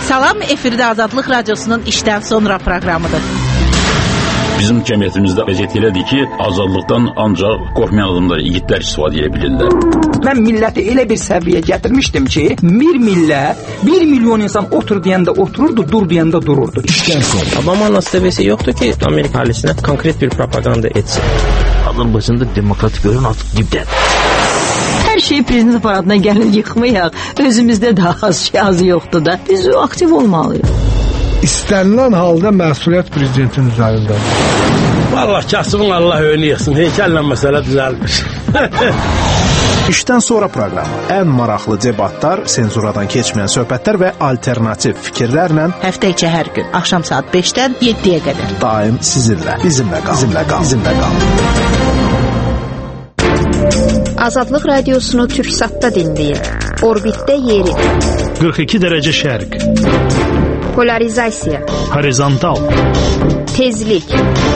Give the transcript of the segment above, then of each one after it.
Salam, efirdə Azadlıq Radiosunun işdən sonra proqramıdır. Bizim cəmiyyətimizdə vəziyyət elədir ki, azadlıqdan ancaq qorxmayan adamlar, igidlər istifadə edə bilirlər. Mən milləti elə bir səviyyə gətirmişdim ki, bir millət, 1 milyon insan otur deyəndə otururdu, dur deyəndə dururdu. Obama'nın seviyesi yoktu ki Amerika ailesine konkret bir propaganda etsin. Azərbaycanda demokratik görün artıq dibdədir. Hər şey prezident aparatına gəlin yıxmayaq. Özümüzdə də az yoxdur da. Biz aktiv olmalıyıq. İstənilən halda məsuliyyət prezidentin üzərindədir. Vallahi kasımın Allah önünü yıxsın. Heykəllə məsələ düzəlmiş. İşdən sonra proqramı. Ən maraqlı debatlar, senzuradan keçməyən söhbətlər və alternativ fikirlərlə Həftə içi hər gün axşam saat 5-dən 7-yə qədər. Daim sizinlə. Bizimlə qalın. Azadlıq Radiosunu Türksatda dinləyin. Orbitdə yeri. 42 dərəcə şərq. Polarizasiya. Horizontal. Tezlik.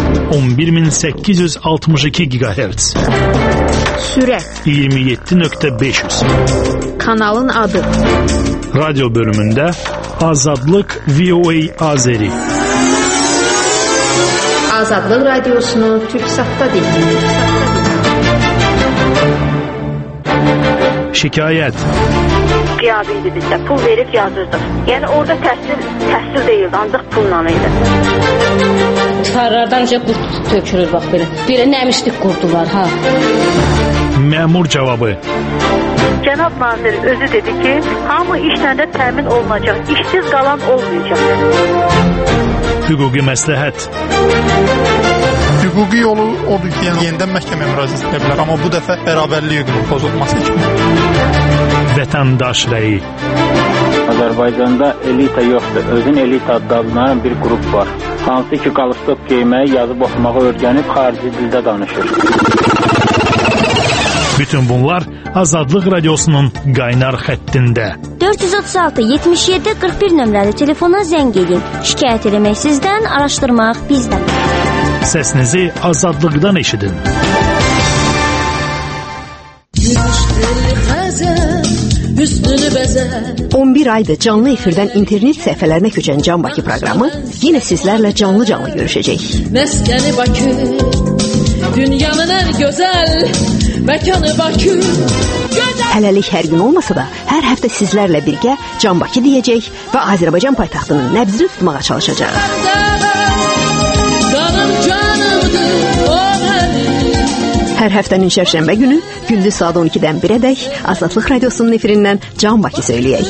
11862 GHz. Sürət. 27.500. Kanalın adı. Radyo bölümündə Azadlıq VOA Azeri. Azadlıq Radiosunu Türksatda dinləyin. Şikayət. Qiyabiydi bizdə, pul verib yazırdıq. Yəni orada təhsil deyildi, ancaq pulla idi. Tarlardan qurt tökülür bax belə. Belə nəmişlik qurdular ha. Məmur cavabı. Cənab nazir özü dedi ki, hamı işlə də təmin olunacaq, işsiz qalan olmayacaq. Hüquqi məsləhət. Hüquqi yolu odur ki, yenidən məhkəməyə müraciət edə bilər, amma bu dəfə bərabərlik hüququnun pozulması üçün. Vətəndaş rəyi. Azərbaycanda elita yoxdur. Özün elita adlanan bir qrup var. Hansı ki, qalstok geyməyi, yazıb oxumağı öyrənib xarici dildə danışır. Bütün bunlar Azadlıq Radiosunun qaynar xəttində. 436-77-41 nömrəli telefona zəng edin. Şikayət eləmək sizdən, araşdırmaq bizdən. Səsinizi azadlıqdan eşidin. 11 aydır canlı efirdən internet səhifələrinə köçən Can Bakı proqramı yenə sizlərlə canlı görüşəcək. Məskəni Bakı, dünyanın ən gözəl məkanı Bakı. Hələlik hər gün olmasa da, hər həftə sizlərlə birgə Can Bakı deyəcək və Azərbaycan paytaxtının nəbzini tutmağa çalışacaq. Hər həftənin şərşənbə günü gündüz saat 12-dən 1-ədək Azadlıq Radiosunun efirindən Can Bakı söyləyək.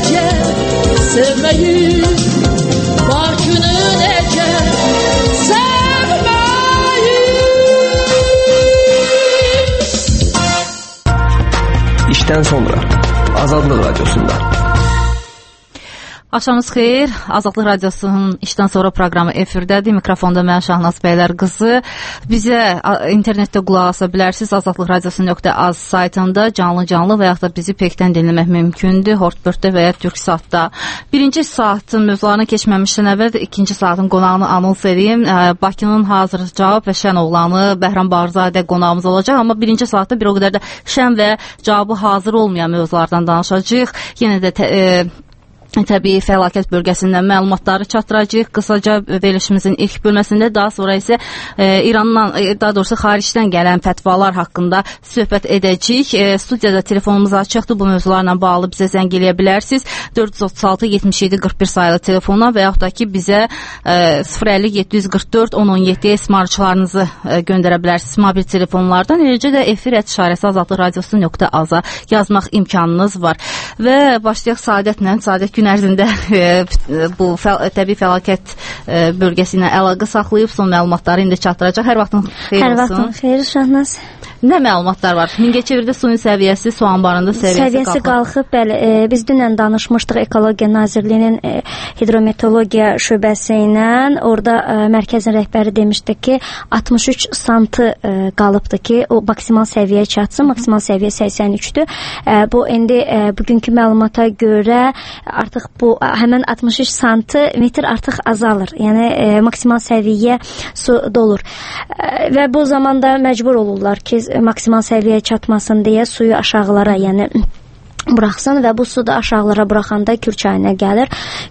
İşdən sonra Azadlıq Radiosunda. Axşamınız xeyir. Azadlıq Radiosunun işdən sonra proqramı efirdədir. Mikrofonda mən Şahnaz Bəylər qızı. Bizə internetdə qulaq asa bilərsiniz. Azadlıqradiosu.az saytında canlı və yaxud da bizi pekdən dinləmək mümkündür. Hortbörtdə və ya Türksatda. Birinci saatın mövzularına keçməmişdən əvvəl ikinci saatın qonağını anons edeyim. Bakının hazır cavab və şən oğlanı Bəhram Bağırzadə qonağımız olacaq. Amma birinci saatda bir o qədər də şən və cavabı hazır olmayan mövzulardan danışacağıq. Yenə də təbii fəlakət bölgəsindən məlumatları çatdıracağıq. Qısaca verilişimizin ilk bölməsində, daha sonra isə İrandan, daha doğrusu xaricdən gələn fətvalar haqqında söhbət edəcəyik. Studiyada telefonumuz açıqdır. Bu mövzularla bağlı bizə zəng eləyə bilərsiniz. 436-77-41 sayılı telefona və yaxud da ki bizə 050-744-1017 ismarçılarınızı göndərə bilərsiniz mobil telefonlardan. Eləcə də efir @işarəsi azadlıqradiosu.az-a yazmaq imkanınız var. Və başlayaq Saadətlə. Saadət gün ərzində bu təbii fəlakət bölgəsi ilə əlaqə saxlayıb son məlumatları indi çatdıracaq. Hər vaxtın xeyir olsun. Hər vaxtın xeyir Şahnaz. Nə məlumatlar var? Mingəçevirdə suyun səviyyəsi, su anbarında səviyyəsi qalxıb. Bəli, biz dünən danışmışdıq Ekologiya Nazirliyinin hidrometeorologiya şöbəsi ilə. Orada mərkəzin rəhbəri demişdi ki, 63 santı qalıbdı ki, o maksimal səviyyəyə çatsın. Maksimal səviyyə 83-dür. Bu indi bugünkü məlumata görə artıq bu həmən 63 santimetr artıq azalır. Yəni maksimal səviyyə su dolur. Və bu zamanda məcbur olurlar ki, maksimal səviyyəyə çatmasın deyə suyu aşağılara, yəni buraxsın və bu su da aşağılara buraxanda Kür çayına gəlir.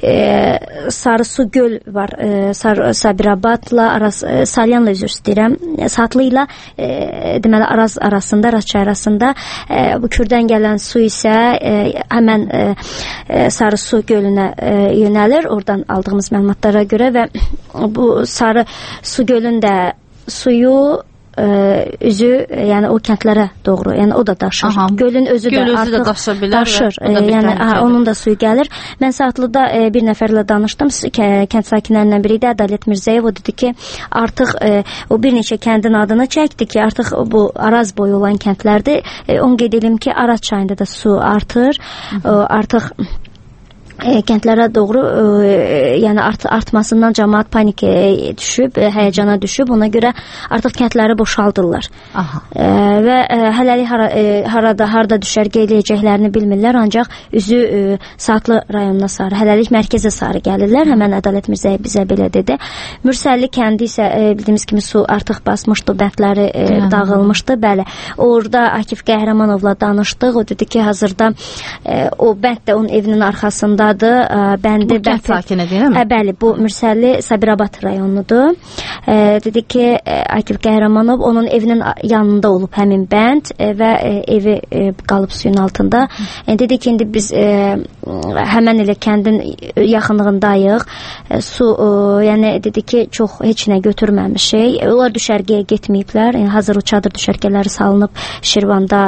Sarısu göl var. Sabirabadla, Salyanla üzr istəyirəm. Satlı ilə deməli Araz arasında, Araz çayı arasında bu Kürdən gələn su isə həmən Sarısu gölünə yönəlir. Oradan aldığımız məlumatlara görə və bu Sarısu gölün də suyu üzü, yəni o kəndlərə doğru, yəni o da daşır. Aha, gölün özü də artıq daşır. Yəni onun da suyu gəlir. Mən Saatlıda bir nəfərlə danışdım. Kənd sakinlərindən biri də Ədalət Mirzəyev. O dedi ki, artıq o bir neçə kəndin adını çəkdi ki, artıq bu Araz boyu olan kəndlərdir. Onu qeyd edim ki, Araz çayında da su artır. Artıq kəndlərə doğru yəni artmasından cəmaət panikaya düşüb, həyəcana düşüb. Ona görə artıq kəndləri boşaldırlar. Və hələlik harada düşər qeyləyəcəklərini bilmirlər, ancaq üzü Saatlı rayonuna sarı, hələlik mərkəzə sarı gəlirlər. Həmən Ədalət Mirzəyev bizə belə dedi. Mürsəlli kəndi isə bildiyimiz kimi su artıq basmışdı, bəndləri dağılmışdı. Bəli, orada Akif Qəhrəmanovla danışdıq. O dedi ki, hazırda o bənd də onun evinin arxasında bəndi kənd sakini deyil mi? Bəli, bu Mürsəlli Sabirabad rayonudur. Dedi ki, Akif Qəhrəmanov onun evinin yanında olub həmin bənd və evi qalıb suyun altında. Dedi ki, indi biz həmən elə kəndin yaxınlığındayıq. Su, yəni dedi ki, çox heç nə götürməmişik. Onlar düşərgəyə getməyiblər. Yəni hazır o çadır düşərgələri salınıb Şirvanda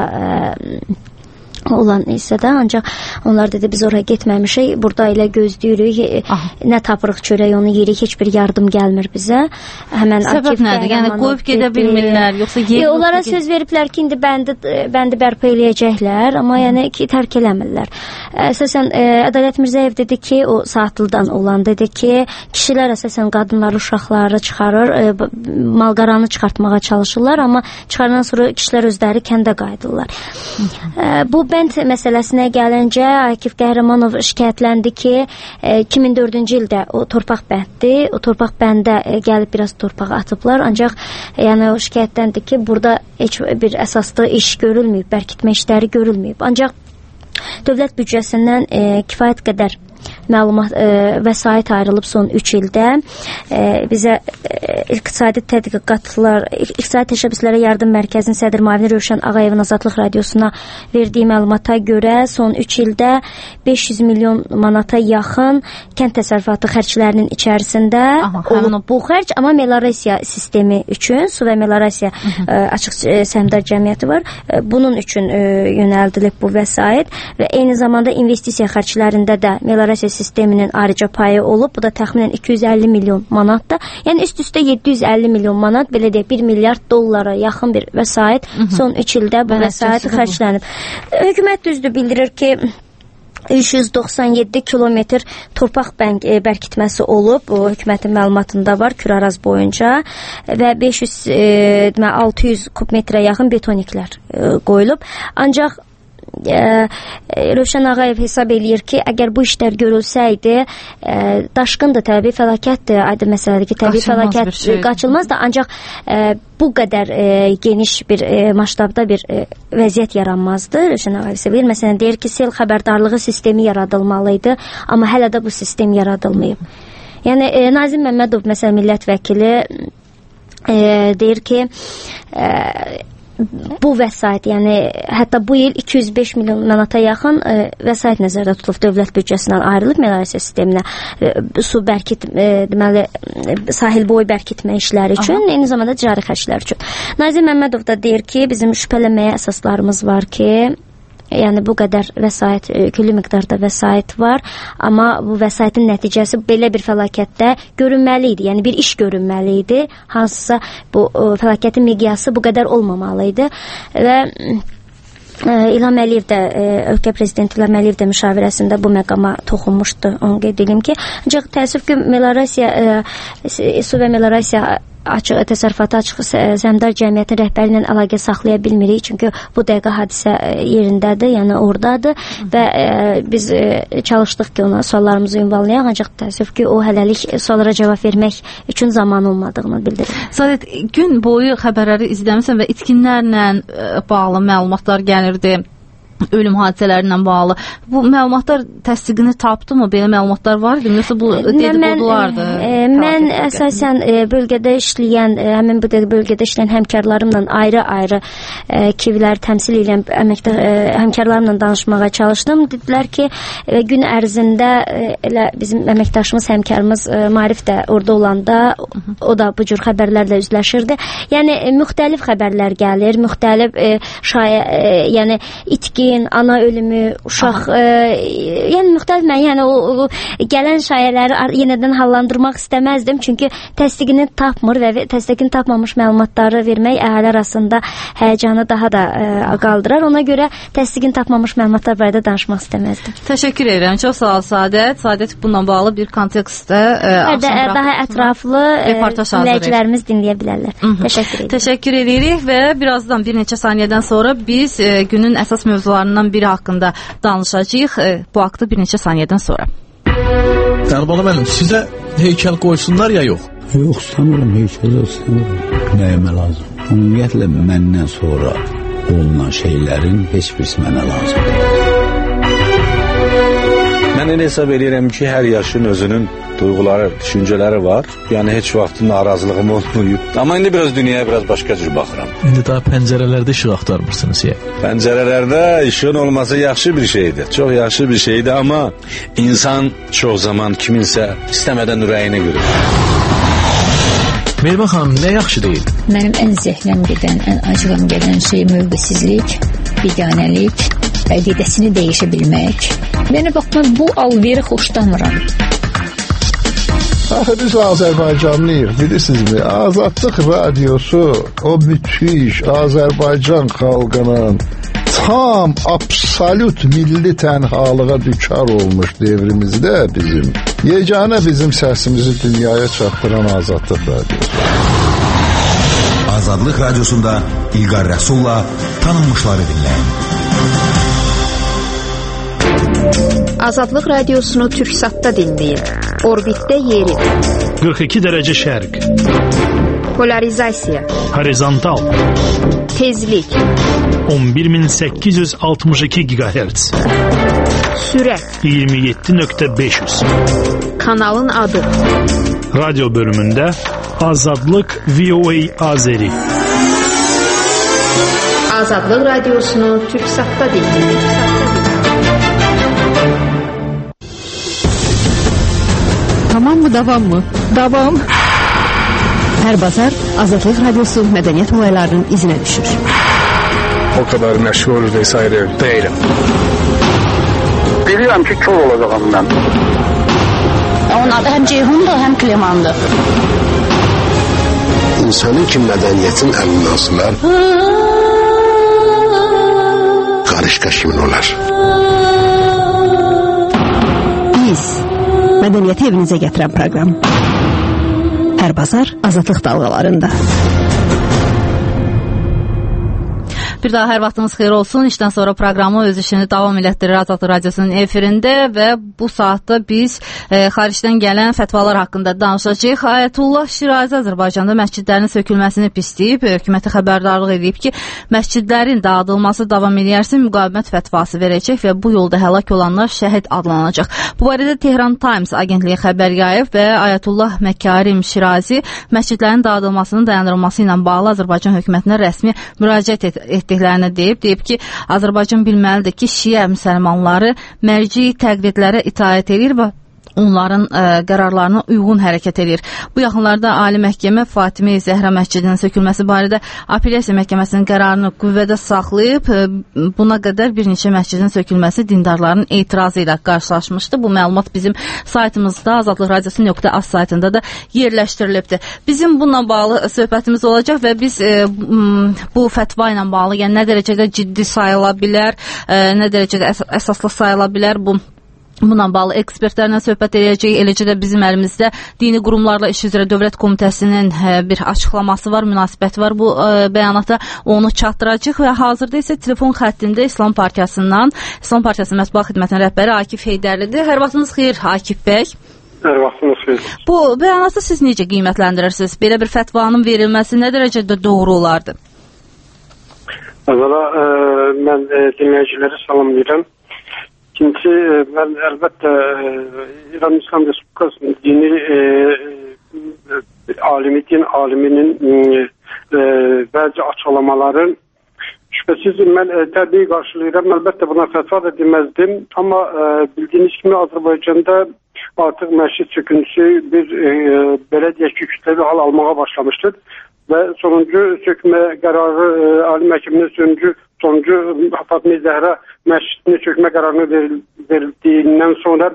olan isə də, ancaq onlar dedi biz oraya getməmişik, burada elə gözləyirik, nə tapırıq çörək onu yeyirik, heç bir yardım gəlmir bizə. Həmən səbəb nədir? Yəni qoyub gedə bilmirlər, yoxsa yer onlara söz veriblər ki, indi bəndi bərpa eləyəcəklər, amma yəni ki, tərk eləmirlər. Əsasən Ədalət Mirzəyev dedi ki, o Saatlıdan olan dedi ki, kişilər əsasən qadınları, uşaqları çıxarır, malqaranı çıxartmağa çalışırlar, amma çıxarandan sonra kişilər özləri kəndə qayıdırlar. Bu bənd məsələsinə gəlincə Akif Qəhrəmanov şikayətləndi ki, 2004-cü ildə o torpaq bənddir. O torpaq bəndə gəlib biraz torpağı atıblar. Ancaq yəni o şikayətləndi ki, burada heç bir əsaslı iş görülməyib, bərkitmə işləri görülməyib. Ancaq dövlət büdcəsindən kifayət qədər məlumat vəsait ayrılıb son 3 ildə. Bizə İqtisadi Təşəbbüslərə Yardım Mərkəzinin sədr müavini Rövşən Ağayevin Azadlıq Radiosuna verdiyi məlumata görə son 3 ildə 500 milyon manata yaxın kənd təsərrüfatı xərclərinin içərisində olub bu xərc, amma meliorasiya sistemi üçün, su və meliorasiya açıq səhmdar cəmiyyəti var. Bunun üçün yönəldilib bu vəsait və eyni zamanda investisiya xərclərində də meliorasiya sisteminin ayrıca payı olub. Bu da təxminən 250 milyon manatdır. Yəni üst-üstə 750 milyon manat, belə deyək, 1 milyard dollara yaxın bir vəsait son 3 ildə bu vəsait xərclənib. Hökumət düzdür bildirir ki, 397 kilometr torpaq bərkitməsi olub. O hökumətin məlumatında var Kür-Araz boyunca və 600 kubmetrə yaxın betoniklər qoyulub. Ancaq Rövşən Ağayev hesab eləyir ki, əgər bu işlər görülsəydi, daşqındır, təbii fəlakətdir, aydın məsələdir ki, təbii fəlakət qaçılmaz da, ancaq bu qədər geniş bir maştabda bir vəziyyət yaranmazdı. Rövşən Ağayev hesab eləyir. Məsələn, deyir ki, sel xəbərdarlığı sistemi yaradılmalıydı, amma hələ də bu sistem yaradılmayıb. Yəni, Nazim Məmmədov, məsələn, millət vəkili deyir ki, bu vəsait, yəni hətta bu il 205 milyon manata yaxın vəsait nəzərdə tutulub, dövlət büdcəsindən ayrılıb meliorasiya sisteminə su deməli sahil boyu bərkitmə işləri üçün, eyni zamanda ticari xərclər üçün. Nazim Məmmədov da deyir ki, bizim şübhələnməyə əsaslarımız var ki, yəni bu qədər vəsait, külli miqdarda vəsait var, amma bu vəsaitin nəticəsi belə bir fəlakətdə görünməli idi. Yəni bir iş görünməli idi. Hansısa bu fəlakətin miqyası bu qədər olmamalı idi və İlham Əliyev də, ölkə prezidenti İlham Əliyev də müşavirəsində bu məqama toxunmuşdu. Onu qeyd edim ki, ancaq təəssüf ki, meliorasiya, su və meliorasiya təsərrüfatı açıq səhmdar cəmiyyətin rəhbəri ilə əlaqə saxlaya bilmirik, çünki bu dəqiqə hadisə yerindədir, yəni oradadır və biz çalışdıq ki, ona suallarımızı ünvanlayaq, ancaq təəssüf ki, o hələlik suallara cavab vermək üçün zaman olmadığını bildirir. Sadət, gün boyu xəbərləri izləmirsən və itkinlərlə bağlı məlumatlar gəlirdi. ölüm hadisələri ilə bağlı. Bu məlumatlar təsdiqini tapdımı? Belə məlumatlar var idi? Yoxsa bu dedikodulardı? Mən əsasən bölgədə işləyən, həmin bu bölgədə işləyən həmkarlarımla ayrı-ayrı KİV-ləri təmsil edən həmkarlarımla danışmağa çalışdım. Dedilər ki, gün ərzində elə bizim əməkdaşımız, həmkarımız Marif də orada olanda o da bu cür xəbərlərlə üzləşirdi. Yəni müxtəlif xəbərlər gəlir, müxtəlif yəni itki, ana ölümü, uşaq, yəni müxtəlif mən, yəni o gələn şayələri yenidən hallandırmaq istəməzdim, çünki təsdiqini tapmır və təsdiqini tapmamış məlumatları vermək əhali arasında həyəcanı daha da qaldırar. Ona görə təsdiqini tapmamış məlumatlar barədə danışmaq istəməzdim. Təşəkkür edirəm. Çox sağ ol Sadət. Sadət bununla bağlı bir kontekstdə daha ətraflı dinləyicilərimiz dinləyə bilərlər. Təşəkkür edirəm. Təşəkkür edirik və birazdan bir neçə saniyədən sonra biz günün əsas mövzularından biri haqqında danışacağıq. Bu haqda bir neçə saniyədən sonra. Əlbəttə müəllim, sizə heykəl qoysunlar ya yox? Yox, istəmirəm, heykəl istəmirəm. Nəyimə lazım? Ümumiyyətlə məndən sonra olunan şeylərin heç birisi mənə lazım deyil. Mən elə hesab edirəm ki, hər yaşın özünün duyğuları, düşüncələri var. Yəni heç vaxt narazılığım olmayıb. Amma indi biraz dünyaya biraz başqa cür baxıram. İndi daha pəncərələrdə işıq axtarmırsınız ya. Pəncərələrdə işığın olması yaxşı bir şeydir. Çox yaxşı bir şeydir, amma insan çox zaman kiminsə istəmədən ürəyinə görür. Mehriban xanım, nə yaxşı deyil? Mənim ən zəhləm gedən, ən acığım gedən şey mövqesizlik, biganəlik, əqidəsini dəyişə bilmək. Mənə baxma, bu alveri xoşlamıram. Axı biz Azərbaycanlıyıq, bilirsinizmi? Azadlıq radiosu o müthiş Azərbaycan xalqının tam, absolut milli tənhalığa düçar olmuş devrimizdə yeganə bizim səsimizi dünyaya çatdıran Azadlıq radiosu. Azadlıq radiosunda İlqar Rəsulla tanınmışları dinləyin. Azadlıq radiosunu Türksatda dinləyin. Orbitdə yeri. 42 dərəcə şərq. Polarizasiya. Horizontal. Tezlik. 11862 GHz. Sürət. 27.500. Kanalın adı. Radyo bölümündə Azadlıq VOA Azeri. Azadlıq radiosunu Türksatda dinləyin. Tamam mı, davam mı? Davam. Hər bazar Azadlıq radiosu mədəniyyət olaylarının izinə düşür. O kadar məşğul vesaire değilim. Bilirəm ki, kör olacağım mən. Onun adı həm Ceyhundur, həm Klemandır. İnsanın ki mədəniyyətin əlindən asılar, qarışqa kimin olar? Biz mədəniyyəti evinizə gətirən proqram. Hər bazar Azadlıq dalğalarında. Bir daha hər vaxtınız xeyir olsun. İşdən sonra proqramı öz işini davam elətdirir Azadlıq radiosunun efirində və bu saatda biz xaricdən gələn fətvalar haqqında danışacağıq. Ayətullah Şirazi Azərbaycanda məscidlərin sökülməsini pisləyib, hökumətə xəbərdarlıq edib ki, məscidlərin dağıdılması davam edərsə müqavimət fətvası verəcək və bu yolda həlak olanlar şəhid adlanacaq. Bu barədə Tehran Times agentliyi xəbər yayıb və Ayətullah Məkarim Şirazi məscidlərin dağıdılmasının dayandırılması ilə bağlı Azərbaycan hökumətinə rəsmi müraciət etdiklərini deyib ki, Azərbaycan bilməlidir ki, şiə müsəlmanları mərci təqlidlərə itaət edir və onların qərarlarına uyğun hərəkət edir. Bu yaxınlarda Ali Məhkəmə Fatimi Zəhra məscidinin sökülməsi barədə apellyasiya məhkəməsinin qərarını qüvvədə saxlayıb, buna qədər bir neçə məscidin sökülməsi dindarların etirazı ilə qarşılaşmışdı. Bu məlumat bizim saytımızda azadlıqradiosu.az saytında da yerləşdirilibdir. Bizim bununla bağlı söhbətimiz olacaq və biz bu fətva ilə bağlı, yəni nə dərəcədə ciddi sayıla bilər, nə dərəcədə əsaslı sayıla bilər, buna bağlı ekspertlərlə söhbət edəcək. Eləcə də bizim əlimizdə dini qurumlarla iş üzrə Dövlət Komitəsinin bir açıqlaması var, münasibəti var. Bu bəyanata onu çatdıracaq və hazırda isə telefon xəttində İslam Partiyasının mətbuat xidmətinin rəhbəri Akif Heydərlidir. Hər vaxtınız xeyir, Akif bəy. Hər vaxtınız xeyir. Bu bəyanatı siz necə qiymətləndirirsiniz? Belə bir fətvanın verilməsi nə dərəcədə doğru olardı? Əvvəla mən dinləyiciləri salamlayıram. İkinci, mən əlbəttə İran İslam Respublikasının dini din aliminin bəzi açıqlamaların şübhəsiz mən təbii qarşılayıram. Əlbəttə buna fətva da deməzdim. Amma bildiyiniz kimi Azərbaycanda artıq məşrid çöküntüsü bir belə deyək ki, kütləvi hal almağa başlamışdır. Və sonuncu sökmə qərarı, Ali Məhkəmənin sonuncu Fatma-i Zəhra məscidini sökmə qərarını verildiyindən sonra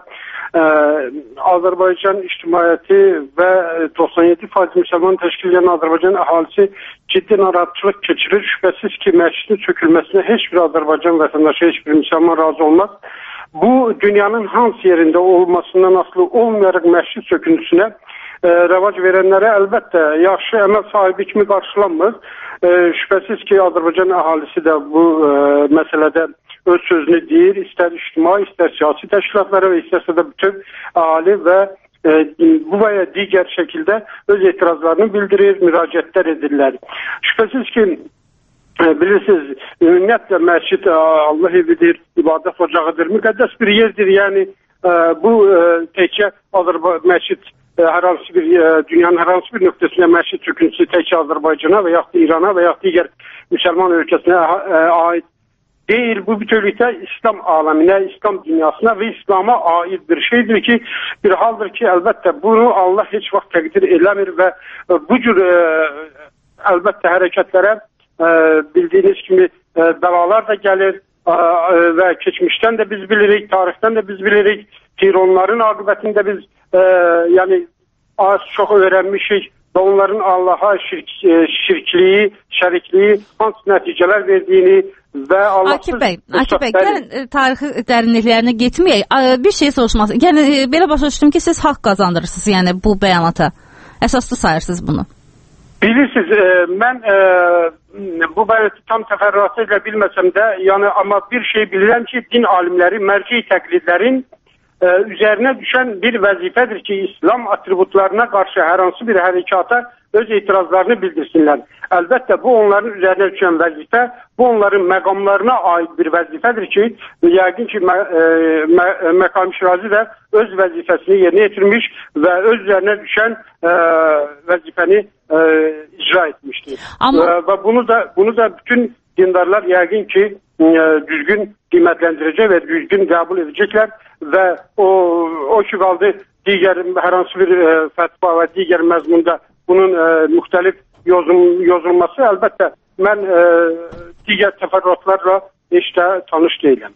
Azərbaycan ictimaiyyəti və 97% müsəlman təşkil edən Azərbaycan əhalisi ciddi narahatçılıq keçirir. Şübhəsiz ki, məscidin sökülməsinə heç bir Azərbaycan vətəndaşı, heç bir müsəlman razı olmaz. Bu, dünyanın hansı yerində olmasından asılı olmayaraq məscid söküntüsünə rəvac verənlərə əlbəttə yaxşı əməl sahibi kimi qarşılanmır. Şübhəsiz ki, Azərbaycan əhalisi də bu məsələdə öz sözünü deyir, istər ictimai, istər siyasi təşkilatlara və istərsə də bütün əhali və bu və ya digər şəkildə öz etirazlarını bildirir, müraciətlər edirlər. Şübhəsiz ki, bilirsiniz, ümumiyyətlə məscid Allah evidir, ibadət ocağıdır, müqəddəs bir yerdir. Yəni bu təkcə məscid hər hansı bir dünyanın hər hansı bir nöqtəsində məscid çöküntüsü təkcə Azərbaycana və yaxud İrana və yaxud digər müsəlman ölkəsinə aid deyil. Bu bütövlükdə İslam aləminə, İslam dünyasına və İslama aid bir şeydir ki, bir haldır ki, əlbəttə bunu Allah heç vaxt təqdir eləmir və bu cür əlbəttə hərəkətlərə bildiyiniz kimi bəlalar da gəlir və keçmişdən də biz bilirik, tarixdən də biz bilirik. Tironların aqibətində biz yəni az çox öyrənmişik və onların Allaha şirkliyi, şərikliyi hansı nəticələr verdiyini və Akif bəy, gəlin tarixi dərinliklərinə getməyək. Bir şey soruşmaq. Yəni belə başa düşdüm ki, siz haqq qazandırırsınız, yəni bu bəyanata. Əsaslı sayırsınız bunu. Bilirsiniz, mən bu bəyanatı tam təfərrüatı ilə bilməsəm də, yəni amma bir şey bilirəm ki, din alimləri, mərci təqlidlərin üzərinə düşən bir vəzifədir ki, İslam atributlarına qarşı hər hansı bir hərəkata öz etirazlarını bildirsinlər. Əlbəttə, bu onların üzərinə düşən vəzifə, bu onların məqamlarına aid bir vəzifədir ki, yəqin ki, Məqam Şirazi də öz vəzifəsini yerinə yetirmiş və öz üzərinə düşən vəzifəni icra etmişdir. Və bunu da bütün dindarlar yəqin ki, düzgün qiymətləndirəcək və düzgün qəbul edəcəklər və o ki qaldı digər hər hansı bir fətva və digər məzmunda bunun müxtəlif yozulması, əlbəttə mən digər təfərrüatlarla heç də tanış deyiləm.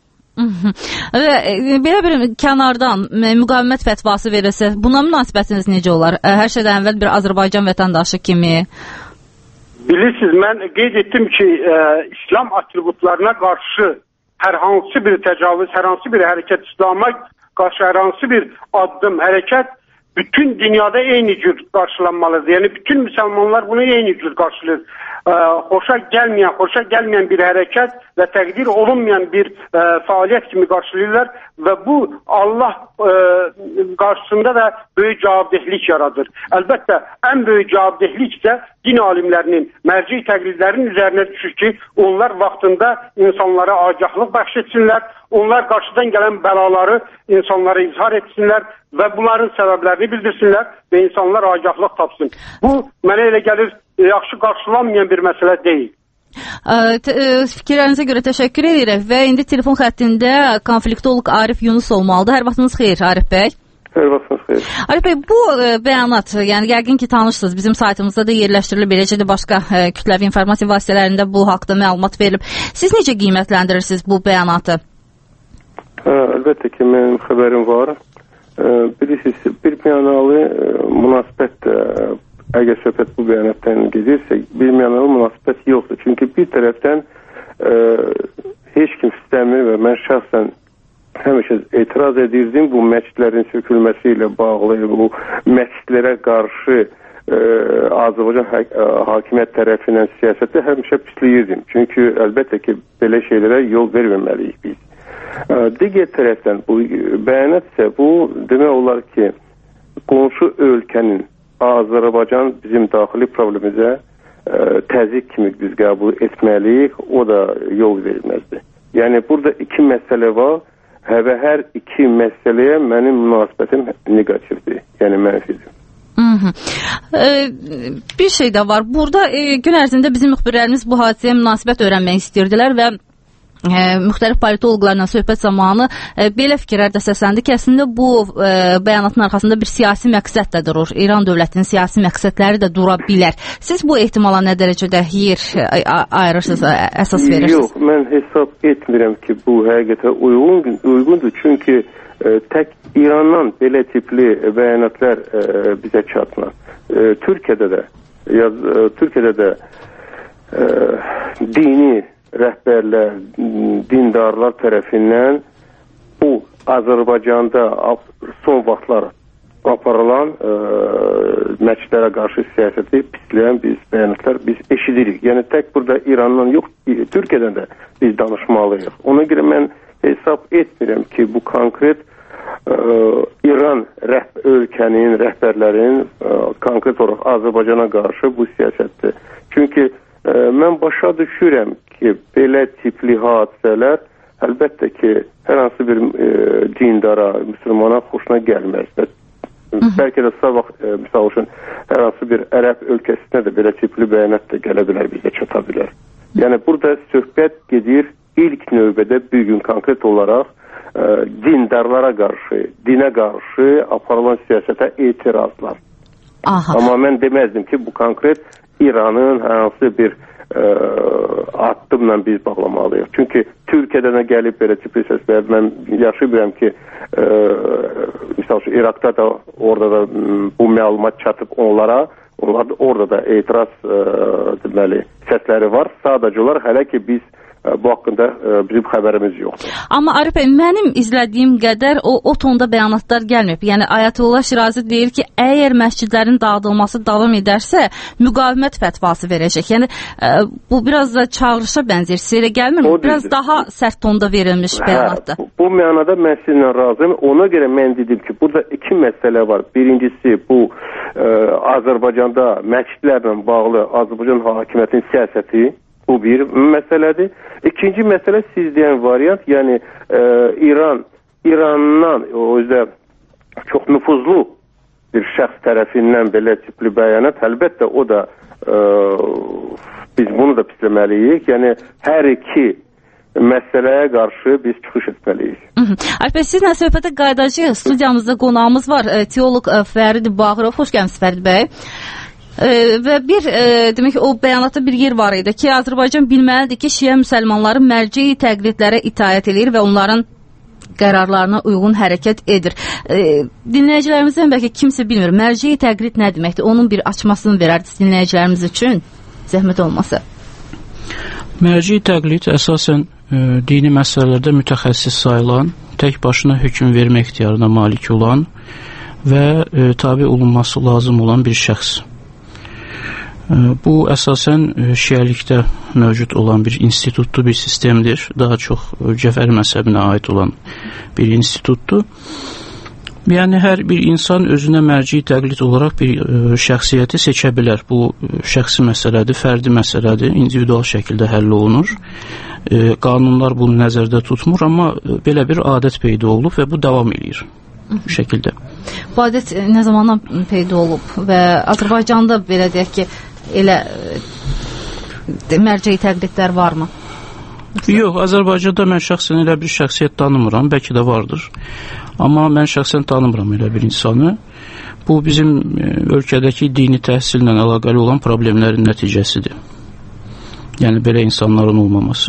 Belə bir kənardan müqavimət fətvası verilsə, buna münasibətiniz necə olar? Hər şeydən əvvəl bir Azərbaycan vətəndaşı kimi. Bilirsiniz, mən qeyd etdim ki, İslam atributlarına qarşı hər hansı bir təcavüz, hər hansı bir hərəkət, İslama qarşı hər hansı bir addım, hərəkət bütün dünyada eyni cür qarşılanmalıdır. Yəni bütün müsəlmanlar bunu eyni cür qarşılayır. Xoşa gəlməyən bir hərəkət və təqdir olunmayan bir fəaliyyət kimi qarşılayırlar və bu Allah qarşısında da böyük cavabdehlik yaradır. Əlbəttə, ən böyük cavabdehlik isə din alimlərinin, mərci təqlidlərin üzərinə düşür ki, onlar vaxtında insanlara agahlıq bəxş etsinlər, onlar qarşıdan gələn bəlaları insanlara izhar etsinlər və bunların səbəblərini bildirsinlər və insanlar agahlıq tapsın. Bu, mənə elə gəlir, yaxşı qarşılanmayan bir məsələ deyil. Fikirlərinizə görə təşəkkür edirəm və indi telefon xəttində konfliktolog Arif Yunus olmalıdır. Hər vaxtınız xeyir, Arif bəy. Hər vaxtınız xeyir. Arif bəy, bu bəyanat, yəni yəqin ki tanışsınız, bizim saytımızda da yerləşdirilib, eləcə də başqa kütləvi informasiya vasitələrində bu haqda məlumat verilib. Siz necə qiymətləndirirsiniz bu bəyanatı? Əlbəttə ki, mənim xəbərim var. Bilirsiniz, bir mənalı münasibət əgər söhbət bu bəyanatdan gedirsə, bir mənalı münasibət yoxdur. Çünki bir tərəfdən heç kim istəmir və mən şəxsən həmişə etiraz edirdim bu məscidlərin sökülməsi ilə bağlı, bu məscidlərə qarşı Azərbaycan hakimiyyət tərəfindən siyasəti həmişə pisləyirdim. Çünki əlbəttə ki, belə şeylərə yol verməməliyik biz. Digər tərəfdən bu bəyanat isə bu demək olar ki, qonşu ölkənin Azərbaycan bizim daxili problemimizə təzyiq kimi biz qəbul etməliyik, o da yol verilməzdir. Yəni burada iki məsələ var və hər iki məsələyə mənim münasibətim negativdir, yəni mənfidir. Bir şey də var. Burada gün ərzində bizim müxbirlərimiz bu hadisəyə münasibət öyrənmək istəyirdilər və müxtəlif politoloqlarla söhbət zamanı belə fikirlər də səsləndi ki, əslində bu bəyanatın arxasında bir siyasi məqsəd də durur. İran dövlətinin siyasi məqsədləri də dura bilər. Siz bu ehtimala nə dərəcədə yer ayırırsınız, əsas verirsiniz? Yox, mən hesab etmirəm ki, bu həqiqətə uyğundur. Çünki tək İrandan belə tipli bəyanatlar bizə çatmır. Türkiyədə də dini rəhbərlər, dindarlar tərəfindən bu Azərbaycanda son vaxtlar aparılan məscidlərə qarşı siyasəti pisləyən biz bəyanatlar biz eşidirik. Yəni tək burada İrandan yox, Türkiyədən də biz danışmalıyıq. Ona görə mən hesab etmirəm ki, bu konkret İran ölkənin, rəhbərlərin konkret olaraq Azərbaycana qarşı bu siyasətdir. Çünki mən başa düşürəm ki, belə tipli hadisələr əlbəttə ki, hər hansı bir dindara, müsəlmana xoşuna gəlməz. Bəlkə də sabah, misal üçün, hər hansı bir ərəb ölkəsinə də belə tipli bəyanat da gələ bilər, bizə çata bilər. Yəni, burada söhbət gedir ilk növbədə bir gün konkret olaraq dindarlara qarşı, dinə qarşı aparılan siyasətə etirazlar. Amma mən deməzdim ki, bu konkret İranın hər hansı bir addımla biz bağlamalıyıq. Çünki Türkiyədən gəlib belə tipli səslər, mən yaxşı bilirəm ki, misal üçün, İraqda da orada da bu məlumat çatıb onlara, onlar da orada da etiraz deməli, səsləri var. Sadəcə olaraq hələ ki biz bu haqqında bizim xəbərimiz yoxdur. Amma Arif bəy, mənim izlədiyim qədər o tonda bəyanatlar gəlməyib. Yəni Ayətullah Şirazi deyir ki, əgər məscidlərin dağıdılması davam edərsə, müqavimət fətvası verəcək. Yəni bu biraz da çağırışa bənzər. Sizə gəlmir mi? Biraz daha sərt tonda verilmiş bəyanatdır. Bu mənada mən sizinlə razıyam. Ona görə mən dedim ki, burada iki məsələ var. Birincisi bu Azərbaycanda məscidlərlə bağlı Azərbaycan hakimiyyətinin siyasəti. Bu bir məsələdir. İkinci məsələ siz deyən variant, yəni İrandan o özdə çox nüfuzlu bir şəxs tərəfindən belə tipli bəyanat, əlbəttə o da biz bunu da pisləməliyik. Yəni hər iki məsələyə qarşı biz çıxış etməliyik. Arif bəy, sizlə söhbətə qayıdacağıq. Studiyamızda qonağımız var, teoloq Fərid Bağırov. Xoş gəlmisiniz Fərid bəy. Və demək ki, o bəyanatda bir yer var idi ki, Azərbaycan bilməlidir ki, şiə müsəlmanları mərci təqlidlərə itaət edir və onların qərarlarına uyğun hərəkət edir. Dinləyicilərimizdən bəlkə kimsə bilmir, mərci təqlid nə deməkdir? Onun bir açmasını verərdiniz dinləyicilərimiz üçün, zəhmət olmasa. Mərci təqlid əsasən dini məsələlərdə mütəxəssis sayılan, tək başına hökm vermə ixtiyarına malik olan və tabi olunması lazım olan bir şəxs. Bu əsasən şiəlikdə mövcud olan bir institutdur, bir sistemdir. Daha çox Cəfəri məzhəbinə aid olan bir institutdur. Yəni hər bir insan özünə mərci təqlid olaraq bir şəxsiyyəti seçə bilər. Bu şəxsi məsələdir, fərdi məsələdir, individual şəkildə həll olunur. Qanunlar bunu nəzərdə tutmur, amma belə bir adət peyda olub və bu davam edir bu şəkildə. Bu adət nə zamandan peyda olub və Azərbaycanda belə deyək ki, elə mərci təqlidlər varmı? Yox, Azərbaycanda mən şəxsən elə bir şəxsiyyət tanımıram, bəlkə də vardır. Amma mən şəxsən tanımıram elə bir insanı. Bu bizim ölkədəki dini təhsillə əlaqəli olan problemlərin nəticəsidir. Yəni belə insanların olmaması.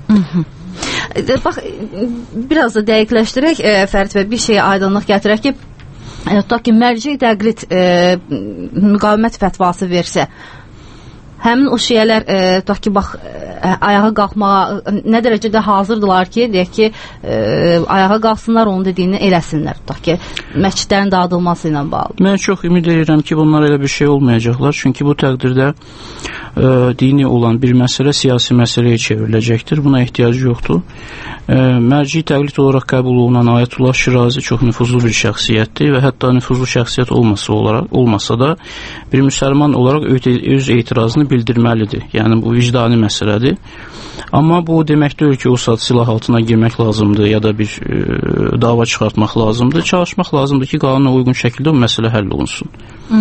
Bax, biraz da dəqiqləşdirək, Fərid bəy, bir şeyə aydınlıq gətirək ki, tutaq ki, mərci təqlid müqavimət fətvası versə, həmin o şiyələr tutaq ki, bax, ayağa qalxmağa nə dərəcədə hazırdılar ki, deyək ki, ayağa qalxsınlar, onun dediyini eləsinlər, tutaq ki, məscidlərin dağıdılması ilə bağlı. Mən çox ümid edirəm ki, bunlar elə bir şey olmayacaqlar, çünki bu təqdirdə dini olan bir məsələ siyasi məsələyə çevriləcəkdir. Buna ehtiyac yoxdur. Mərci təqlid olaraq qəbul olunan Ayətullah Şirazi çox nüfuzlu bir şəxsiyyətdir və hətta nüfuzlu şəxsiyyət olmasa da bir müsəlman olaraq öz etirazını bildirməlidir. Yəni bu vicdani məsələdir. Amma bu demək deyil ki, o saat silah altına girmək lazımdır ya da bir dava çıxartmaq lazımdır. Çalışmaq lazımdır ki, qanuna uyğun şəkildə bu məsələ həll olunsun.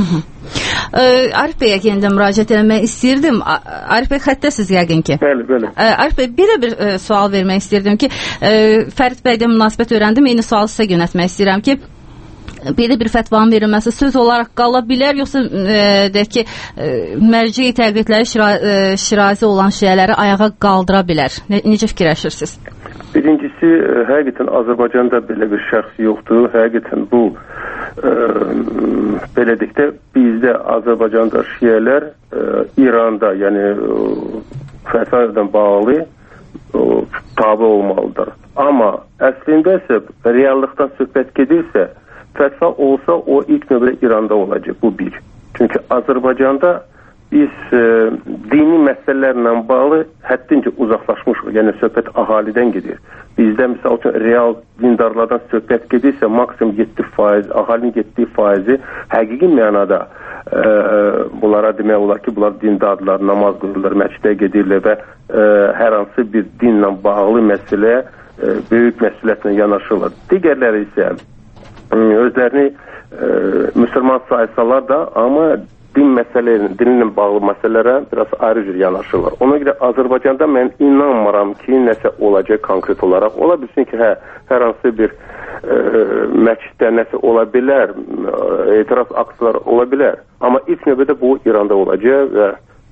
Arif Bey'e yeniden müracaat etmek istirdim. Arif Bey xəttəsiz yəqin ki. Bəli. Arif Bey, bir sual vermək istirdim ki, Fərid Bey'dən münasibət öyrəndim. Eyni sualı sizə yönətmək istəyirəm ki, belə bir fətvanın verilməsi söz olaraq qala bilər, yoxsa deyək ki, mərci təqlidləri şirazi olan şeyləri ayağa qaldıra bilər? Necə fikirləşirsiniz? Birincisi, həqiqətən Azərbaycanda belə bir şəxs yoxdur. Həqiqətən bu beləlikdə bizdə Azərbaycanda şiyələr İranda, yəni fətvadan bağlı tabi olmalıdır. Amma əslində isə reallıqdan söhbət gedirsə, fətva olsa o ilk növbədə İranda olacaq, bu bir. Çünki Azərbaycanda biz dini məsələlərlə bağlı həddince uzaqlaşmışıq, yəni söhbət ahalidən gedir. Bizdə misal üçün real dindarlardan söhbət gedirsə maksimum 7%, ahalinin 7%-i həqiqi mənada bunlara demək olar ki, bunlar dindardırlar, namaz qılırlar, məscidə gedirlər və hər hansı bir dinlə bağlı məsələ, böyük məsuliyyətlə yanaşırlar. Digərləri isə özlərini müsəlman saysalar da, amma dinlə bağlı məsələlərə biraz ayrı cür yanaşırlar. Ona görə Azərbaycanda mən inanmıram ki, nəsə olacaq konkret olaraq. Ola bilsin ki, hər hansı bir məsciddə nəsə ola bilər, etiraz aksiyalar ola bilər. Amma ilk növbədə bu İranda olacaq və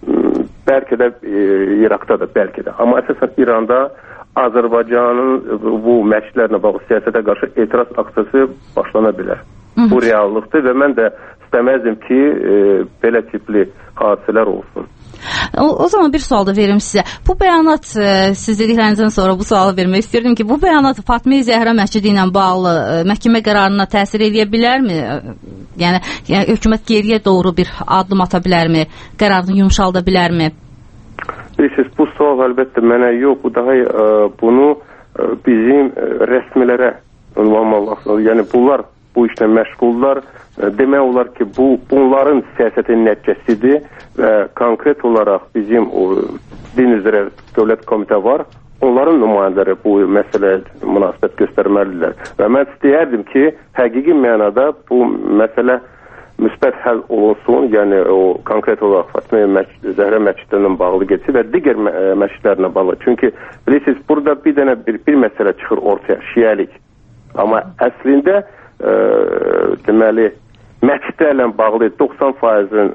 bəlkə də İraqda da, bəlkə də. Amma əsasən İranda Azərbaycanın bu məscidlərlə bağlı siyasətə qarşı etiraz aksiyası başlana bilər. Bu reallıqdır və mən də istəməzdim ki, belə tipli hadisələr olsun. O zaman bir sual da verim sizə. Bu bəyanat, siz dediklərinizdən sonra bu sualı vermək istirdim ki, bu bəyanat Fatma-i Zəhra məscidi ilə bağlı məhkəmə qərarına təsir edə bilərmi? Yəni hökumət geriyə doğru bir addım ata bilərmi? Qərarını yumşalda bilərmi? Bilirsiniz, bu sual əlbəttə mənə yox, bu daha bunu bizim rəsmilərə ünvanlamaq lazımdır. Yəni bunlar bu işlə məşğullar. Demək olar ki, bunların siyasətin nəticəsidir və konkret olaraq bizim din üzrə dövlət komitə var. Onların nümayəndələri bu məsələyə münasibət göstərməlidirlər. Və mən istəyərdim ki, həqiqi mənada bu məsələ müsbət həll olunsun, yəni o konkret olaraq Fatma Zəhra məscidlərlə bağlı getsin və digər məscidlərlə bağlı. Çünki bilirsiniz, burada bir dənə bir məsələ çıxır ortaya, şiəlik. Amma əslində deməli məscidlərlə bağlı 90%-in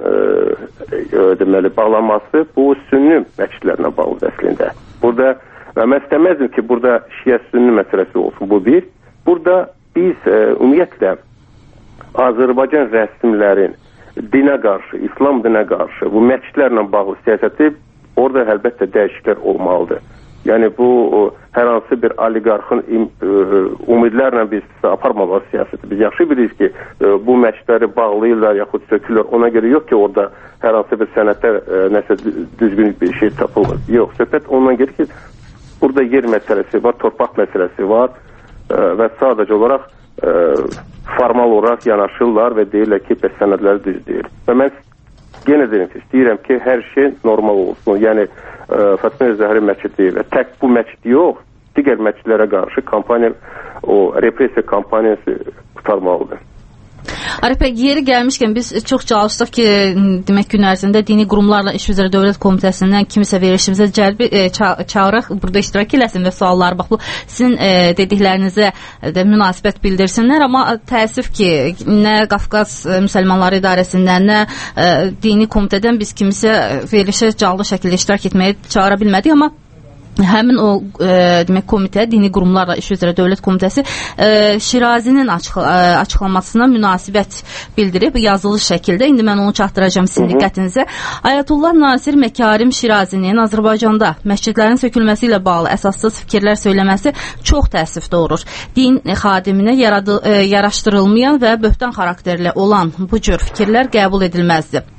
deməli bağlanması bu sünni məscidlərlə bağlıdır əslində. Burada mən istəməzdim ki, burada şiə-sünni məsələsi olsun, bu bir. Burada biz ümumiyyətlə Azərbaycan rəsmilərin dinə qarşı, İslam dinə qarşı bu məscidlərlə bağlı siyasəti orada əlbəttə dəyişikliklər olmalıdır. Yəni bu hər hansı bir oliqarxın ümidlərlə biz aparmalı siyasəti. Biz yaxşı bilirik ki, bu məscidləri bağlayırlar, yaxud sökürlər. Ona görə yox ki, orada hər hansı bir sənətdə nəsə düzgün bir şey tapılır. Yox, söhbət ondan gelir ki, burada yer məsələsi var, torpaq məsələsi var və sadəcə olaraq formal olaraq yanaşırlar və deyirlər ki, bəs sənədləri düz deyir. Və mən yenə deyim, istəyirəm ki, hər şey normal olsun. Yəni Fatma Zəhra məscidi və tək bu məscid yox, digər məscidlərə qarşı kampaniya, o repressiya kampaniyası qutarmalıdır. Arif Bey, yeri gəlmişkən biz çox çalışdıq ki, demək gün ərzində dini qurumlarla iş üzrə dövlət komitəsindən kimisə verilişimizə çağıraq, burada iştirak eləsin və suallar, bax bu sizin dediklərinizə də münasibət bildirsinlər, amma təəssüf ki, nə Qafqaz Müsəlmanları İdarəsindən, nə dini komitədən biz kimisə verilişə canlı şəkildə iştirak etməyə çağıra bilmədik, amma həmin o demək komitə, dini qurumlarla iş üzrə dövlət komitəsi Şirazinin açıqlamasına münasibət bildirib yazılı şəkildə. İndi mən onu çatdıracağım sizin diqqətinizə. Ayətullah Nasir Məkarim Şirazinin Azərbaycanda məscidlərin sökülməsi ilə bağlı əsassız fikirlər söyləməsi çox təəssüf doğurur. Din xadiminə yaraşdırılmayan və böhtan xarakterli olan bu cür fikirlər qəbul edilməzdir.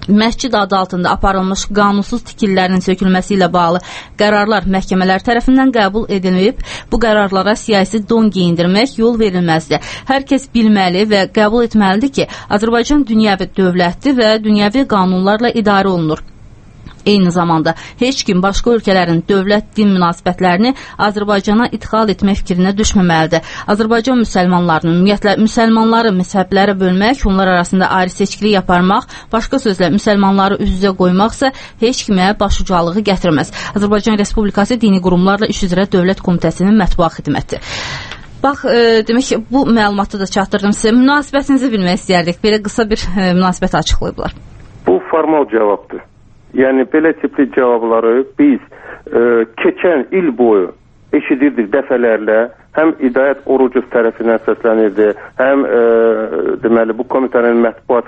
Məscid adı altında aparılmış qanunsuz tikililərin sökülməsi ilə bağlı qərarlar məhkəmələr tərəfindən qəbul edilməyib. Bu qərarlara siyasi don geyindirmək yol verilməzdir. Hər kəs bilməli və qəbul etməlidir ki, Azərbaycan dünyəvi dövlətdir və dünyəvi qanunlarla idarə olunur. Eyni zamanda heç kim başqa ölkələrin dövlət-din münasibətlərini Azərbaycana idxal etmək fikrinə düşməməlidir. Azərbaycan müsəlmanlarının, ümumiyyətlə müsəlmanları məzhəblərə bölmək, onlar arasında ayrı seçkilik yaparmaq, başqa sözlə müsəlmanları üz-üzə qoymaqsa heç kimə başucalığı gətirməz. Azərbaycan Respublikası Dini Qurumlarla İş üzrə Dövlət Komitəsinin mətbuat xidməti. Bax, demək ki, bu məlumatı da çatdırdım sizə. Münasibətinizi bilmək istəyərdik. Belə qısa bir münasibət açıqlayıblar. Bu formal cavabdır. Yəni, belə tipli cavabları biz keçən il boyu eşidirdik dəfələrlə. Həm İdayət Orucov tərəfindən səslənirdi, həm deməli, bu komitənin mətbuat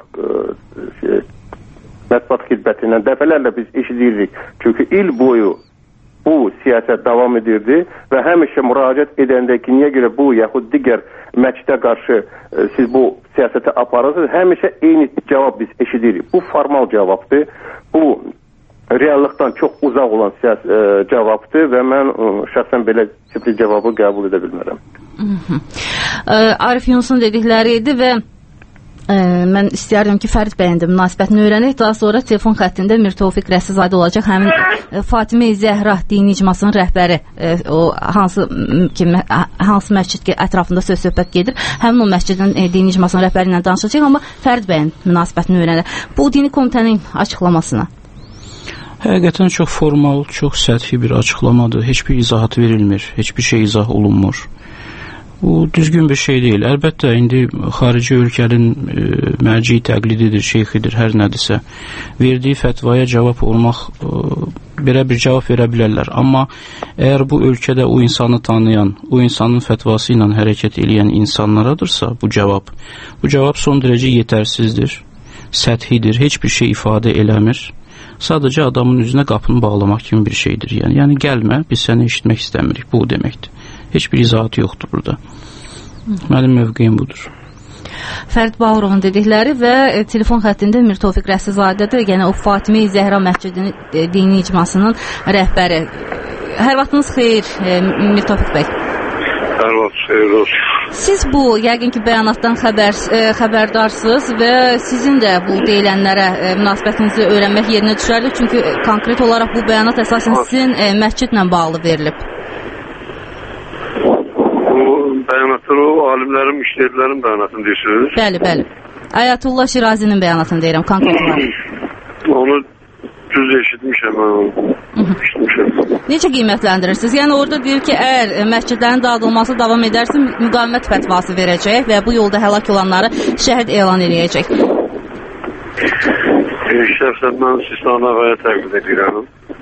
xidmətindən dəfələrlə biz eşidirdik. Çünki il boyu bu siyasət davam edirdi və həmişə müraciət edəndə ki, niyə görə bu yaxud digər məkidə qarşı siz bu siyasəti aparırsınız, həmişə eyni cavab biz eşidirik. Bu formal cavabdır. Bu reallıqdan çox uzaq olan cavabdır və mən şəxsən belə tipli cavabı qəbul edə bilmərəm. Arif Yunusun dedikləri idi və mən istəyərdim ki, Fərid bəyin də münasibətini öyrənək. Daha sonra telefon xəttində Mir Tofiq Rəssizadə olacaq. Həmin Fatimə Zəhra dini icmasının rəhbəri, o hansı məscid ətrafında söz-söhbət gedir. Həmin o məscidin dini icmasının rəhbəri ilə danışacaq, amma Fərid bəyin münasibətini öyrənək. Bu dini komitənin açıqlamasına. Həqiqətən çox formal, çox səthi bir açıqlamadır. Heç bir izahat verilmir, heç bir şey izah olunmur. Bu düzgün bir şey deyil. Əlbəttə, indi xarici ölkənin mərci təqlididir, şeyxidir, hər nədirsə. Verdiyi fətvaya cavab olmaq, belə bir cavab verə bilərlər. Amma əgər bu ölkədə o insanı tanıyan, o insanın fətvası ilə hərəkət edən insanlaradırsa bu cavab son dərəcə yetərsizdir, səthidir, heç bir şey ifadə eləmir. Sadəcə adamın üzünə qapını bağlamaq kimi bir şeydir. Yəni gəlmə, biz səni eşitmək istəmirik, bu deməkdir. Heç bir izahatı yoxdur burada. Mənim mövqeyim budur. Fərid Bağırovun dedikləri və telefon xəttində Mir Tofiq Rəssizadədir. Yəni o Fatimə Zəhra məscidinin dini icmasının rəhbəri. Hər vaxtınız xeyir, Mir Tofiq bəy. Hər vaxt xeyir olsun. Siz bu, yəqin ki, bəyanatdan xəbərdarsınız və sizin də bu deyilənlərə münasibətinizi öyrənmək yerinə düşərdir. Çünki konkret olaraq bu bəyanat əsasən sizin məscidlə bağlı verilib. Bəyanatları o alimlərin, müştəhidlərin bəyanatını deyirsiniz? Bəli. Ayətullah Şirazinin bəyanatını deyirəm, konkret olaraq. Onu düz eşitmişəm. Necə qiymətləndirirsiniz? Yəni orada deyir ki, əgər məscidlərin dağıdılması davam edərsə, müqavimət fətvası verəcək və bu yolda həlak olanları şəhid elan edəcək. Şəxsən mən sistana və təqlid edirəm.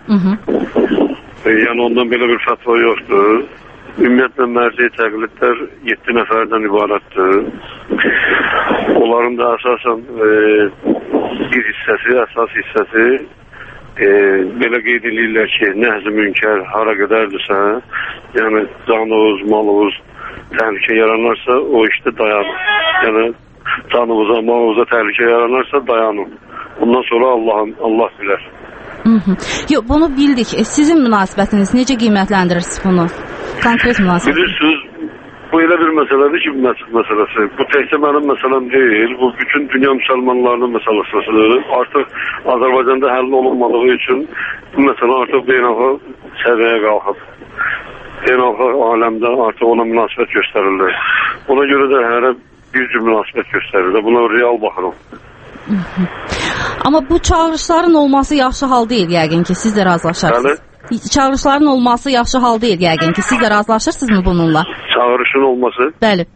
Yəni ondan belə bir fətva yoxdur. Ümumiyyətlə mərci təqlidlər 7 nəfərdən ibarətdir. Onların da əsasən bir hissəsi, əsas hissəsi belə qeyd edirlər ki, nəhz-i münkər hara qədərdirsə, yəni canınız, malınız təhlükə yaranarsa, o işdə dayanın. Yəni canınıza, malınıza təhlükə yaranarsa dayanın. Bundan sonra Allah bilər. Yox, bunu bildik. Sizin münasibətiniz necə qiymətləndirirsiniz bunu? Konkret münasibət. Bilirsiniz, bu elə bir məsələdir ki, məsələsi. Bu təkcə mənim məsələm deyil, bu bütün dünya müsəlmanlarının məsələsidir. Artıq Azərbaycanda həll olunmadığı üçün bu məsələ artıq beynəlxalq səviyyəyə qalxıb. Beynəlxalq aləmdə artıq ona münasibət göstərilir. Ona görə də hərə bir cür münasibət göstərilir. Buna real baxırım. Amma bu çağırışların olması yaxşı hal deyil, yəqin ki, siz də razılaşarsınız. Çağırışların olması yaxşı hal deyil, yəqin ki, siz də razılaşırsınızmı bununla? Çağırışın olması? Bəli.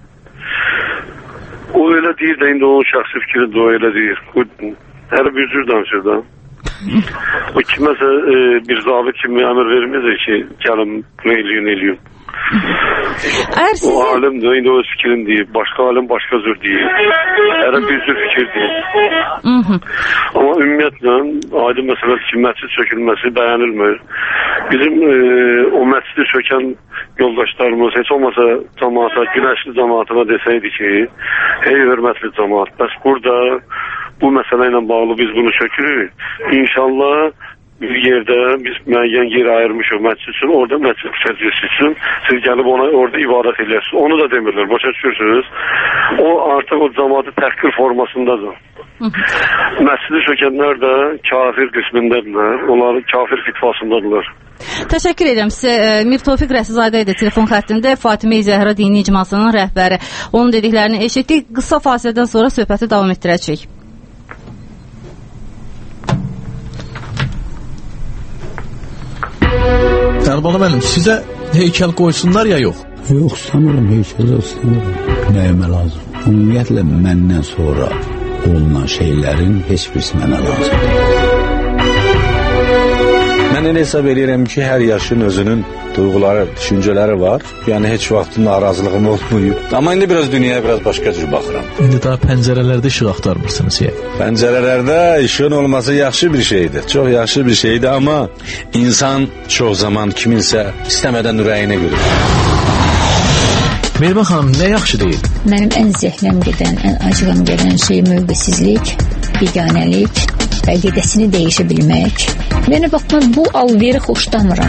O elə deyir də, indi onun şəxsi fikridir, o elə deyir. Hər bir cür danışır da. O kiməsə bir zabit kimi əmr verməyəcək ki, gəlin, bunu eləyin. O alim də indi öz fikrini deyir, başqa alim başqa cür deyir. Hər bir cür fikir deyir. Amma ümumiyyətlə, aydın məsələdir ki, məscid sökülməsi bəyənilmir. Bizim o məscidi sökən yoldaşlarımız heç olmasa cəmaata, günəşli cəmaatına desəydi ki, ey hörmətli cəmaat, bəs burada bu məsələ ilə bağlı biz bunu sökürük. İnşallah bir yerdə biz müəyyən yer ayırmışıq məscid üçün, orada məscid təcrüsi üçün siz gəlib ona orada ibadət edirsiniz. Onu da demirlər, başa düşürsünüz. O artıq o cəmaatı təhqir formasındadır. Məscidi sökənlər də kafir qismindədirlər, onların kafir fitvasındadırlar. Təşəkkür edirəm sizə. Mir Tofiq Rəsizadə idi telefon xəttində, Fatimə Zəhra Dini İcmasının rəhbəri. Onun dediklərini eşitdik. Qısa fasilədən sonra söhbəti davam etdirəcəyik. Ərbalı müəllim, sizə heykəl qoysunlar ya yox? Yox, istəmirəm, heykəl istəmirəm. Nəyimə lazım? Ümumiyyətlə, məndən sonra olunan şeylərin heç birisi mənə lazımdır. Mən elə hesab edirəm ki, hər yaşın özünün duyğuları, düşüncələri var. Yəni heç vaxt narazılığım olmayıb. Amma indi biraz dünyaya biraz başqa cür baxıram. İndi daha pəncərələrdə işıq axtarmırsınız ya. Pəncərələrdə işığın olması yaxşı bir şeydir. Çox yaxşı bir şeydir, amma insan çox zaman kiminsə istəmədən ürəyinə görür. Mehriban xanım, nə yaxşı deyil? Mənim ən zəhləm gedən, ən acığım gedən şey mövqesizlik, biganəlik, əqidəsini dəyişə bilmək. Yəni, bax, mən bu alveri xoşlamıram.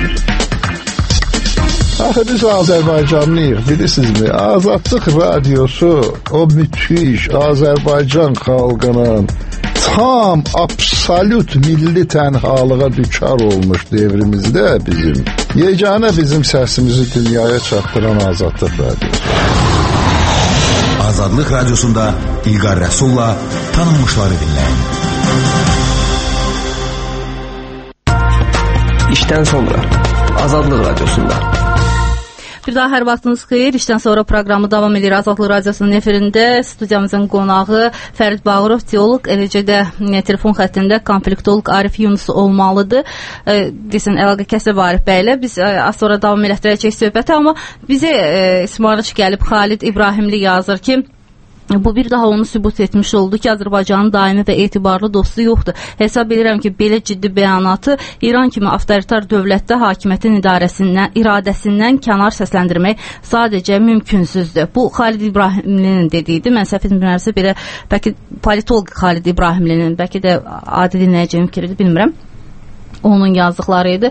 Axı biz Azərbaycanlıyıq, bilirsinizmi? Azadlıq radiosu o müthiş Azərbaycan xalqının tam, absolut milli tənhalığa düçar olmuş devrimizdə yeganə bizim səsimizi dünyaya çatdıran Azadlıq radiosu. Azadlıq radiosunda İlqar Rəsulla tanınmışları dinləyin. İşdən sonra Azadlıq radiosunda. Bir daha hər vaxtınız xeyir. İşdən sonra proqramı davam edir. Azadlıq radiosunun efirində studiyamızın qonağı Fərid Bağırov, teoloq, eləcə də telefon xəttində konfliktolog Arif Yunus olmalıdır. Desin, əlaqə kəsib Arif bəylə. Biz az sonra davam elətdirəcək söhbəti, amma bizə ismarış gəlib Xalid İbrahimli yazır ki, bu bir daha onu sübut etmiş oldu ki, Azərbaycanın daimi və etibarlı dostu yoxdur. Hesab edirəm ki, belə ciddi bəyanatı İran kimi avtoritar dövlətdə hakimiyyətin iradəsindən kənar səsləndirmək sadəcə mümkünsüzdür. Bu, Xalid İbrahimlinin dediyidir. Mən səhv etmirəmsə, belə, bəlkə politolog Xalid İbrahimlinin, bəlkə də adi dinləyəcəyim fikirdir, bilmirəm. Onun yazdıqları idi.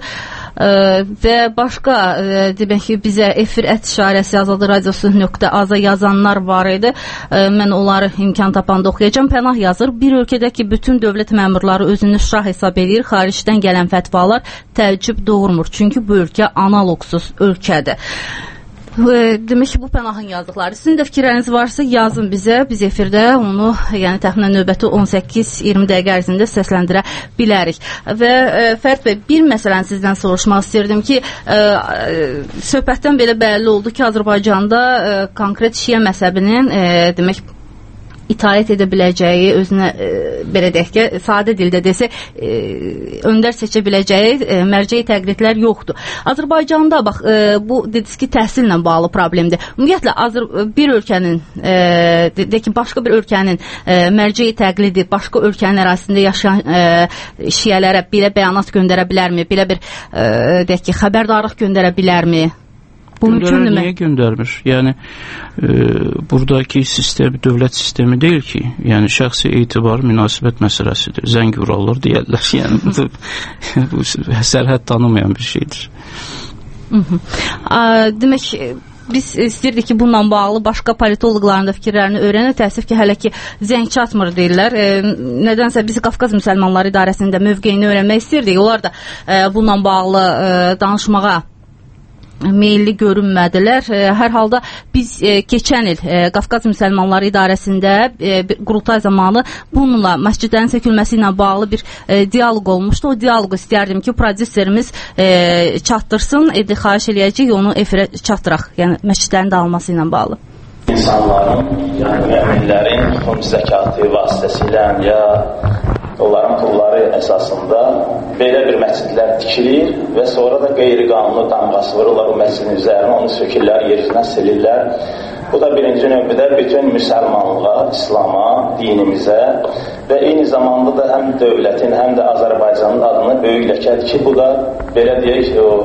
Və başqa demək ki, bizə efir @işarəsi Azadlıq radiosu.az-a yazanlar var idi. Mən onları imkan tapanda oxuyacağam. Pənah yazır. Bir ölkədəki bütün dövlət məmurları özünü şah hesab edir. Xaricdən gələn fətvalar təəccüb doğurmur. Çünki bu ölkə analogsuz ölkədir. Demək ki, bu Pənahın yazdıqları. Sizin də fikirləriniz varsa yazın bizə. Biz efirdə onu, yəni təxminən növbəti 18-20 dəqiqə ərzində səsləndirə bilərik. Və Fərid bəy, bir məsələni sizdən soruşmaq istəyirdim ki, söhbətdən belə bəlli oldu ki, Azərbaycanda konkret şiə məzhəbinin demək itaət edə biləcəyi, özünə belə deyək ki, sadə dildə desə, öndər seçə biləcəyi mərcəyi təqlidlər yoxdur. Azərbaycanda, bax, bu dediniz ki, təhsillə bağlı problemdir. Ümumiyyətlə, bir ölkənin, deyək ki, başqa bir ölkənin mərcəyi təqlidi, başqa ölkənin ərazisində yaşayan şiələrə belə bəyanat göndərə bilərmi? Belə bir, deyək ki, xəbərdarlıq göndərə bilərmi? Bu mümkündür mü? Niyə göndərmir? Yəni, buradakı sistem, dövlət sistemi deyil ki, yəni şəxsi etibar, münasibət məsələsidir. Zəng vuralır, deyərlər. Yəni, bu sərhəd tanımayan bir şeydir. Demək, biz istəyirdik ki, bununla bağlı başqa politoloqların da fikirlərini öyrənir. Təəssüf ki, hələ ki, zəng çatmır deyirlər. Nədənsə biz Qafqaz Müsəlmanları İdarəsində mövqeyini öyrənmək istəyirdik. Onlar da bununla bağlı danışmağa meyilli görünmədilər. Hər halda biz keçən il Qafqaz Müsəlmanları İdarəsində qurultay zamanı bununla məscidlərin sökülməsi ilə bağlı bir dialoq olmuşdu. O dialoqu istərdim ki, prodüserimiz çatdırsın. Xahiş eləyəcək, onu efirə çatdıraq. Yəni məscidlərin dağılması ilə bağlı. İnsanların, yəni müminlərin xums zəkatı vasitəsilə ya onların pulları əsasında belə bir məscidlər tikilir və sonra da qeyri-qanuni damğası vururlar o məscidin üzərinə, onu sökürlər, yerindən silirlər. Bu da birinci növbədə bütün müsəlmanlığa, İslama, dinimizə və eyni zamanda da həm dövlətin, həm də Azərbaycanın adını böyük ləkədir ki, bu da belə deyək, o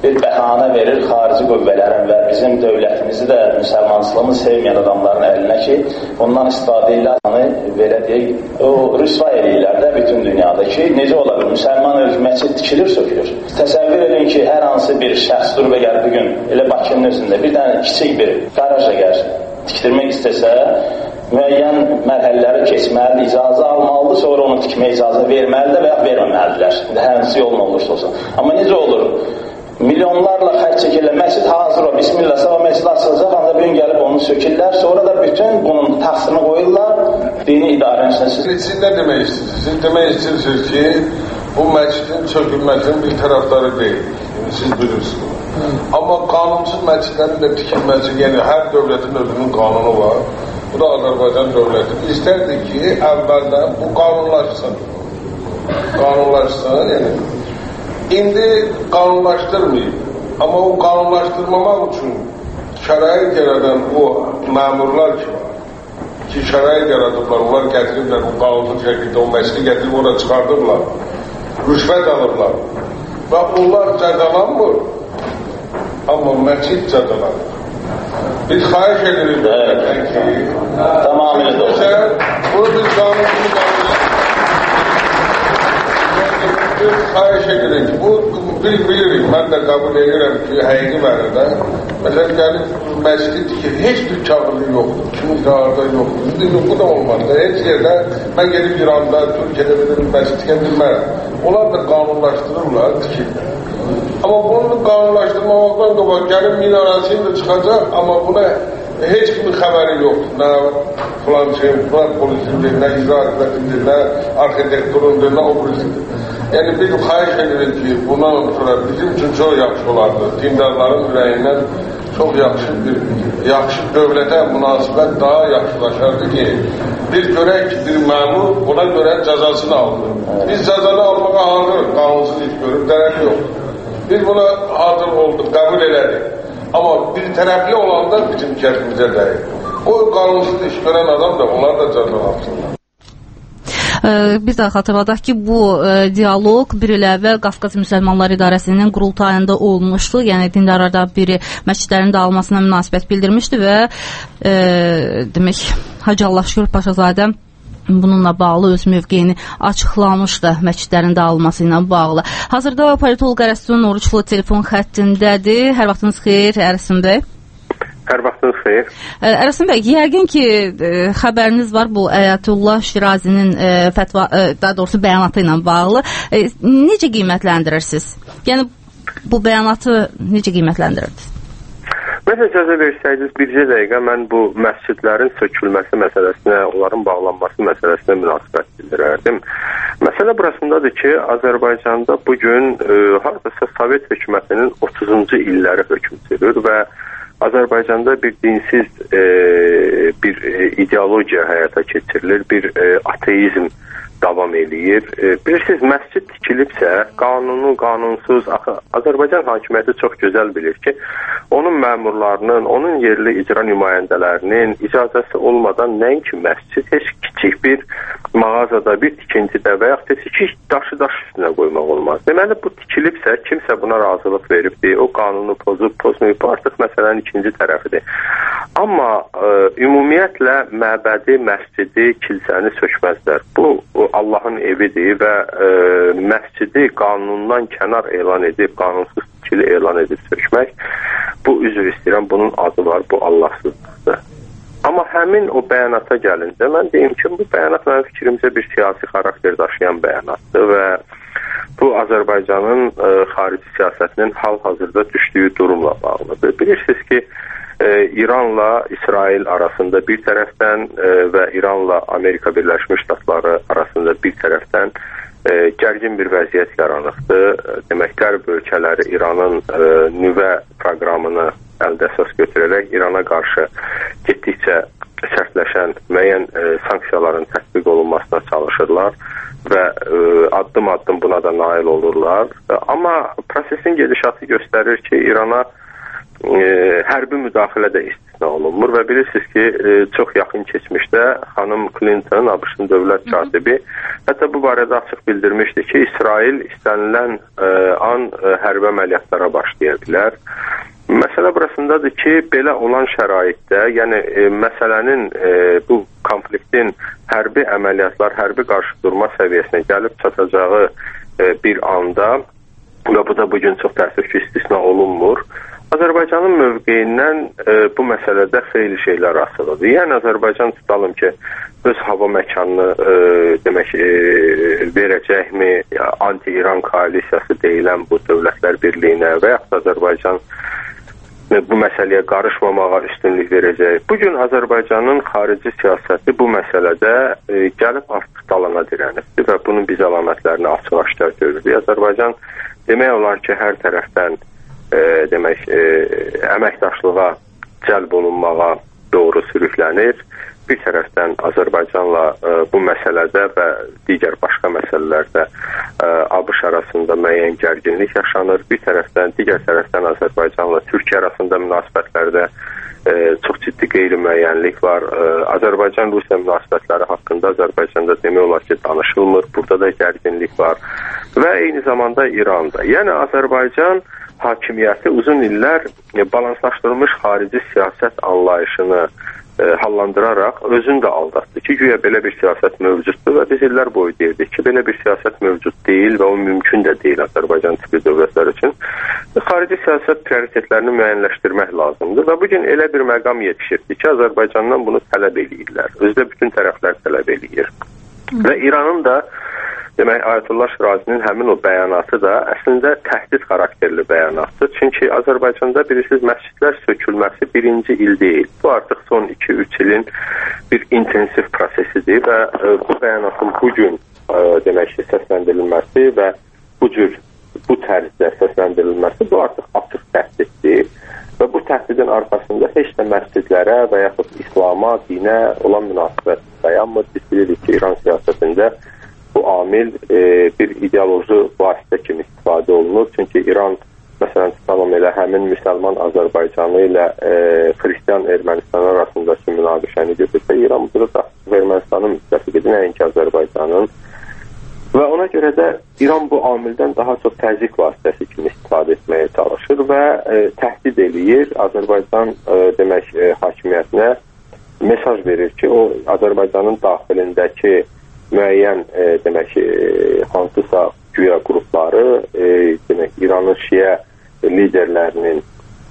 bir bəhanə verir xarici qüvvələrin və bizim dövlətimizi də müsəlmançılığını sevməyən adamların əlinə ki, ondan istifadə ilə belə deyək, o rüsva eləyirlər də bütün dünyada ki, necə ola bilir? Müsəlman məscid tikilir, sökülür. Təsəvvür edin ki, hər hansı bir şəxs dur və gəl bugün elə Bakının özündə bir dənə kiçik bir qaraj əgər tikdirmək istəsə, müəyyən mərhələləri keçməlidir, icazə almalıdır, sonra onu tikməyə icazə verməlidir və ya verməməlidirlər. Hansı yolun olursa olsun. Amma necə olur? Milyonlarla xərc çəkirlər, məscid hazır o, bismillah, sabah məscid açılacaq, anda bir gün gəlib onu sökürlər, sonra da bütün bunun taxsını qoyurlar, dini idarənin içində. Siz nə demək istəyirsiniz? Siz demək istəyirsiniz ki, bu məscidin sökülməsinin bir tərəfdarı deyil, siz bilirsiniz. Amma qanunsuz məscidlərin də tikilməsi, yəni hər dövlətin özünün qanunu var, bu da Azərbaycan dövləti. İstərdik ki, əvvəldən bu qanunlaşsın. Qanunlaşsın, yəni. İndi qanunlaşdırmayıb. Amma o qanunlaşdırmamaq üçün şərait yaradan o məmurlar ki şərait yaradıblar, onlar gətiriblər, o qanunsuz şəkildə o məscidi gətirib orada çıxardıblar, rüşvət alırlar və onlar cəzalanmır, amma məscid cəzalanır. Biz xahiş edirik ki, tamamilə doğru. Bunu biz qanunsuz biz xahiş edirik. Bu bilirik, mən də qəbul edirəm ki, həqiqi mənada. Məsələn, gəlib məscid tikir, heç bir kağızı yoxdur, kimi qarda yoxdur. Bu da olmaz. Heç yerdə, mən gelib İranda, Türkiyədə bir məscid tikə bilmərəm. Onlar da qanunlaşdırırlar, tikirlər. Amma bunu qanunlaşdırmamaqdan qabaq gəlib minarəsini də çıxacaq, amma buna heç kimin xəbəri yoxdur. Nə filan şey, filan polisindir, nə icra hizmətindir, nə arxitekturundur, nə o birisidir. Yəni biz xahiş edirik ki, bundan sonra bizim üçün çox yaxşı olardı. Dindarların ürəyindən çox yaxşı dövlətə münasibət daha yaxşılaşardı ki, biz görək ki, bir məmur buna görə cəzasını aldı. Biz cəzanı almağa hazırıq, qanunsuz iş görüb, dərəli yoxdur. Biz buna hazır olduq, qəbul elədik. Amma bir tərəfli olanda bizim kəsbimizə dəyir. O qanunsuz iş görən adam da onlar da cəzalansınlar. Biz də xatırladaq ki, bu dialoq bir il əvvəl Qafqaz Müsəlmanlar İdarəsinin qurultayında olmuşdu. Yəni dindarlardan biri məscidlərin dağılmasına münasibət bildirmişdi və demək Hacı Allahşükür Paşazadə bununla bağlı öz mövqeyini açıqlamışdı məscidlərin dağılması ilə bağlı. Hazırda politoloq Ərəstun Oruçlu telefon xəttindədir. Hər vaxtınız xeyir, Ərəstun bəy. Hər vaxtınız xeyir. Ərəstun bəy, yəqin ki, xəbəriniz var bu Əyətullah Şirazinin daha doğrusu bəyanatı ilə bağlı. Necə qiymətləndirirsiniz? Yəni, bu bəyanatı necə qiymətləndirirsiniz? Məsələn, icazə versəydiniz, bircə dəqiqə mən bu məscidlərin sökülməsi məsələsinə, onların bağlanması məsələsinə münasibət bildirərdim. Məsələ burasındadır ki, Azərbaycanda bugün hardasa Sovet hökumətinin 30-cu illəri hökm sürür və Azərbaycanda bir dinsiz bir ideologiya həyata keçirilir, bir ateizm davam eləyir. Bilirsiniz, məscid tikilibsə, qanunu, qanunsuz, Azərbaycan hakimiyyəti çox gözəl bilir ki, onun məmurlarının, onun yerli icra nümayəndələrinin icazəsi olmadan nəinki məscid, heç kiçik bir mağazada, bir tikintidə və yaxud da ki, daşı daş üstünə qoymaq olmaz. Deməli, bu tikilibsə, kimsə buna razılıq veribdir, o qanunu pozmayıb, bu artıq məsələnin ikinci tərəfidir. Amma ümumiyyətlə məbədi, məscidi, kilsəni sökməzlər. Bu Allahın evidir və məscidi qanundan kənar elan edib, qanunsuz tikili elan edib sökmək, bu üzr istəyirəm, bunun adı var, bu Allahsızlıqdır. Amma həmin o bəyanata gəlincə, mən deyim ki, bu bəyanat mənim fikrimcə bir siyasi xarakter daşıyan bəyanatdır və bu Azərbaycanın xarici siyasətinin hal-hazırda düşdüyü durumla bağlıdır. Bilirsiniz ki, İranla İsrail arasında bir tərəfdən və İranla Amerika Birləşmiş Ştatları arasında bir tərəfdən gərgin bir vəziyyət yaranıbdır. Demək, qərb ölkələri İranın nüvə proqramını əldə əsas götürərək İrana qarşı getdikcə sərtləşən müəyyən sanksiyaların tətbiq olunmasına çalışırlar və addım-addım buna da nail olurlar. Amma prosesin gedişatı göstərir ki, İrana hərbi müdaxilə də istisna olunmur və bilirsiniz ki, çox yaxın keçmişdə xanım Clinton, ABŞ-ın dövlət katibi, hətta bu barədə açıq bildirmişdi ki, İsrail istənilən an hərbi əməliyyatlara başlaya bilər. Məsələ burasındadır ki, belə olan şəraitdə, yəni məsələnin, bu konfliktin hərbi əməliyyatlar, hərbi qarşıdurma səviyyəsinə gəlib çatacağı bir anda, və bu da bugün çox təəssüf ki, istisna olunmur, Azərbaycanın mövqeyindən bu məsələdə xeyli şeylər asılıdır. Yəni Azərbaycan tutalım ki, öz hava məkanını demək verəcəkmi, anti-İran koalisiyası deyilən bu dövlətlər birliyinə və yaxud Azərbaycan bu məsələyə qarışmamağa üstünlük verəcək. Bugün Azərbaycanın xarici siyasəti bu məsələdə gəlib artıq dalana dirənibdir və bunun biz əlamətlərini açıq-aşkar görürük. Azərbaycan demək olar ki, hər tərəfdən demək əməkdaşlığa cəlb olunmağa doğru sürüklənir. Bir tərəfdən Azərbaycanla bu məsələdə və digər başqa məsələlərdə ABŞ arasında müəyyən gərginlik yaşanır. Bir tərəfdən, digər tərəfdən Azərbaycanla Türkiyə arasında münasibətlərdə çox ciddi qeyri-müəyyənlik var. Azərbaycan-Rusiya münasibətləri haqqında Azərbaycanda demək olar ki, danışılmır. Burada da gərginlik var. Və eyni zamanda İranda. Yəni Azərbaycan hakimiyyəti uzun illər balanslaşdırılmış xarici siyasət anlayışını hallandıraraq özünü də aldatdı ki, güya belə bir siyasət mövcuddur və biz illər boyu deyirdik ki, belə bir siyasət mövcud deyil və o mümkün də deyil Azərbaycan tipli dövlətlər üçün. Xarici siyasət prioritetlərini müəyyənləşdirmək lazımdır və bugün elə bir məqam yetişirdi ki, Azərbaycandan bunu tələb eləyirlər. Özdə bütün tərəflər tələb eləyir. Və İranın da demək, Ayətullah Şirazinin həmin o bəyanatı da əslində təhdid xarakterli bəyanatdır. Çünki Azərbaycanda bilirsiniz, məscidlər sökülməsi birinci il deyil. Bu artıq son 2-3 ilin bir intensiv prosesidir və bu bəyanatın bugün demək ki, səsləndirilməsi və bu tərzdə səsləndirilməsi bu artıq açıq təhdiddir. Və bu təhdidin arxasında heç də məscidlərə və yaxud İslama, dinə olan münasibət dayanmır. Biz bilirik ki, İran siyasətində bu amil bir ideoloji vasitə kimi istifadə olunur. Çünki İran, məsələn, tutalım elə həmin müsəlman Azərbaycanı ilə Xristian Ermənistan arasındakı münaqişəni götürsə, İran burada da Ermənistanın müttəfiqidir, nəinki Azərbaycanın. Və ona görə də İran bu amildən daha çox təzyiq vasitəsi kimi istifadə etməyə çalışır və təhdid eləyir. Azərbaycan demək hakimiyyətinə mesaj verir ki, o Azərbaycanın daxilindəki müəyyən demək hansısa güya qrupları demək İranın şiə liderlərinin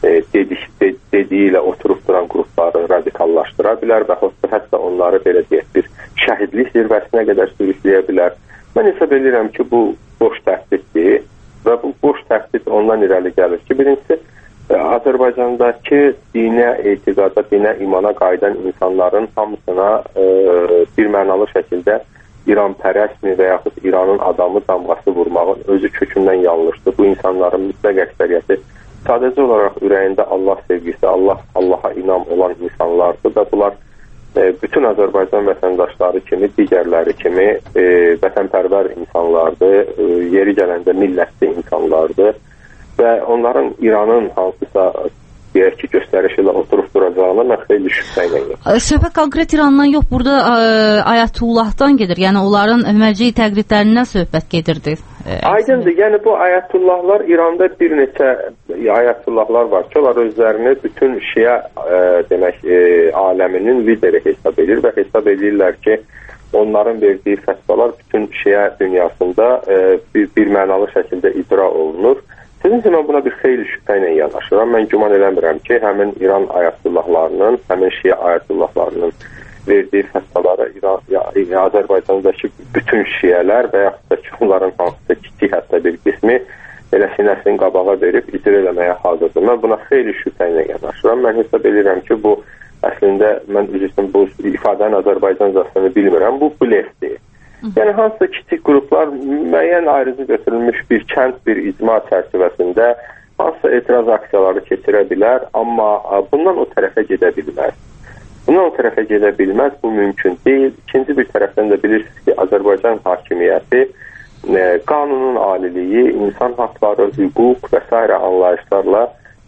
dediyi ilə oturub duran qrupları radikallaşdıra bilər və hətta onları belə deyək bir şəhidlik zirvəsinə qədər sürükləyə bilər. Mən hesab edirəm ki, bu boş təhdiddir və bu boş təhdid ondan irəli gəlir ki, birincisi Azərbaycandakı dinə, etiqada, dinə, imana qayıdan insanların hamısına bir mənalı şəkildə İran pərəstmi və yaxud İranın adamı damğası vurmağın özü kökündən yanlışdır. Bu insanların mütləq əksəriyyəti sadəcə olaraq ürəyində Allah sevgisi, Allaha inam olan insanlardır və bunlar bütün Azərbaycan vətəndaşları kimi, digərləri kimi vətənpərvər insanlardır, yeri gələndə millətli insanlardır və onların İranın hansısa deyək ki, göstəriş ilə oturub duracağına mən xeyli şübhə ilə yox. Söhbət konkret İrandan yox, burada Ayətullahdan gedir. Yəni onların mərci təqlidlərindən söhbət gedirdi. Aydındır. Yəni bu Ayətullahlar İranda bir neçə Ayətullahlar var ki, onlar özlərini bütün şiə demək aləminin lideri hesab edir və hesab edirlər ki, onların verdiyi fətvalar bütün şiə dünyasında bir mənalı şəkildə icra olunur. Sizincə mən buna bir xeyli şübhə ilə yanaşıram. Mən güman eləmirəm ki, həmin İran ayətullahlarının, həmin şiə ayətullahlarının verdiyi fətvaları Azərbaycandakı bütün şiələr və yaxud da ki, onların hansısa kiçik hətta bir qismi elə sinəsini qabağa verib icra eləməyə hazırdır. Mən buna xeyli şübhə ilə yanaşıram. Mən hesab edirəm ki, bu əslində mən üzrdən bu ifadənin Azərbaycancasını bilmirəm. Bu blefdir. Yəni hansısa kiçik qruplar müəyyən ayrıcı götürülmüş bir kənd, bir icma çərçivəsində hansısa etiraz aksiyaları keçirə bilər, amma bundan o tərəfə gedə bilməz. Bundan o tərəfə gedə bilməz, bu mümkün deyil. İkinci bir tərəfdən də bilirsiniz ki, Azərbaycan hakimiyyəti qanunun aliliyi, insan haqları, hüquq və s. anlayışlarla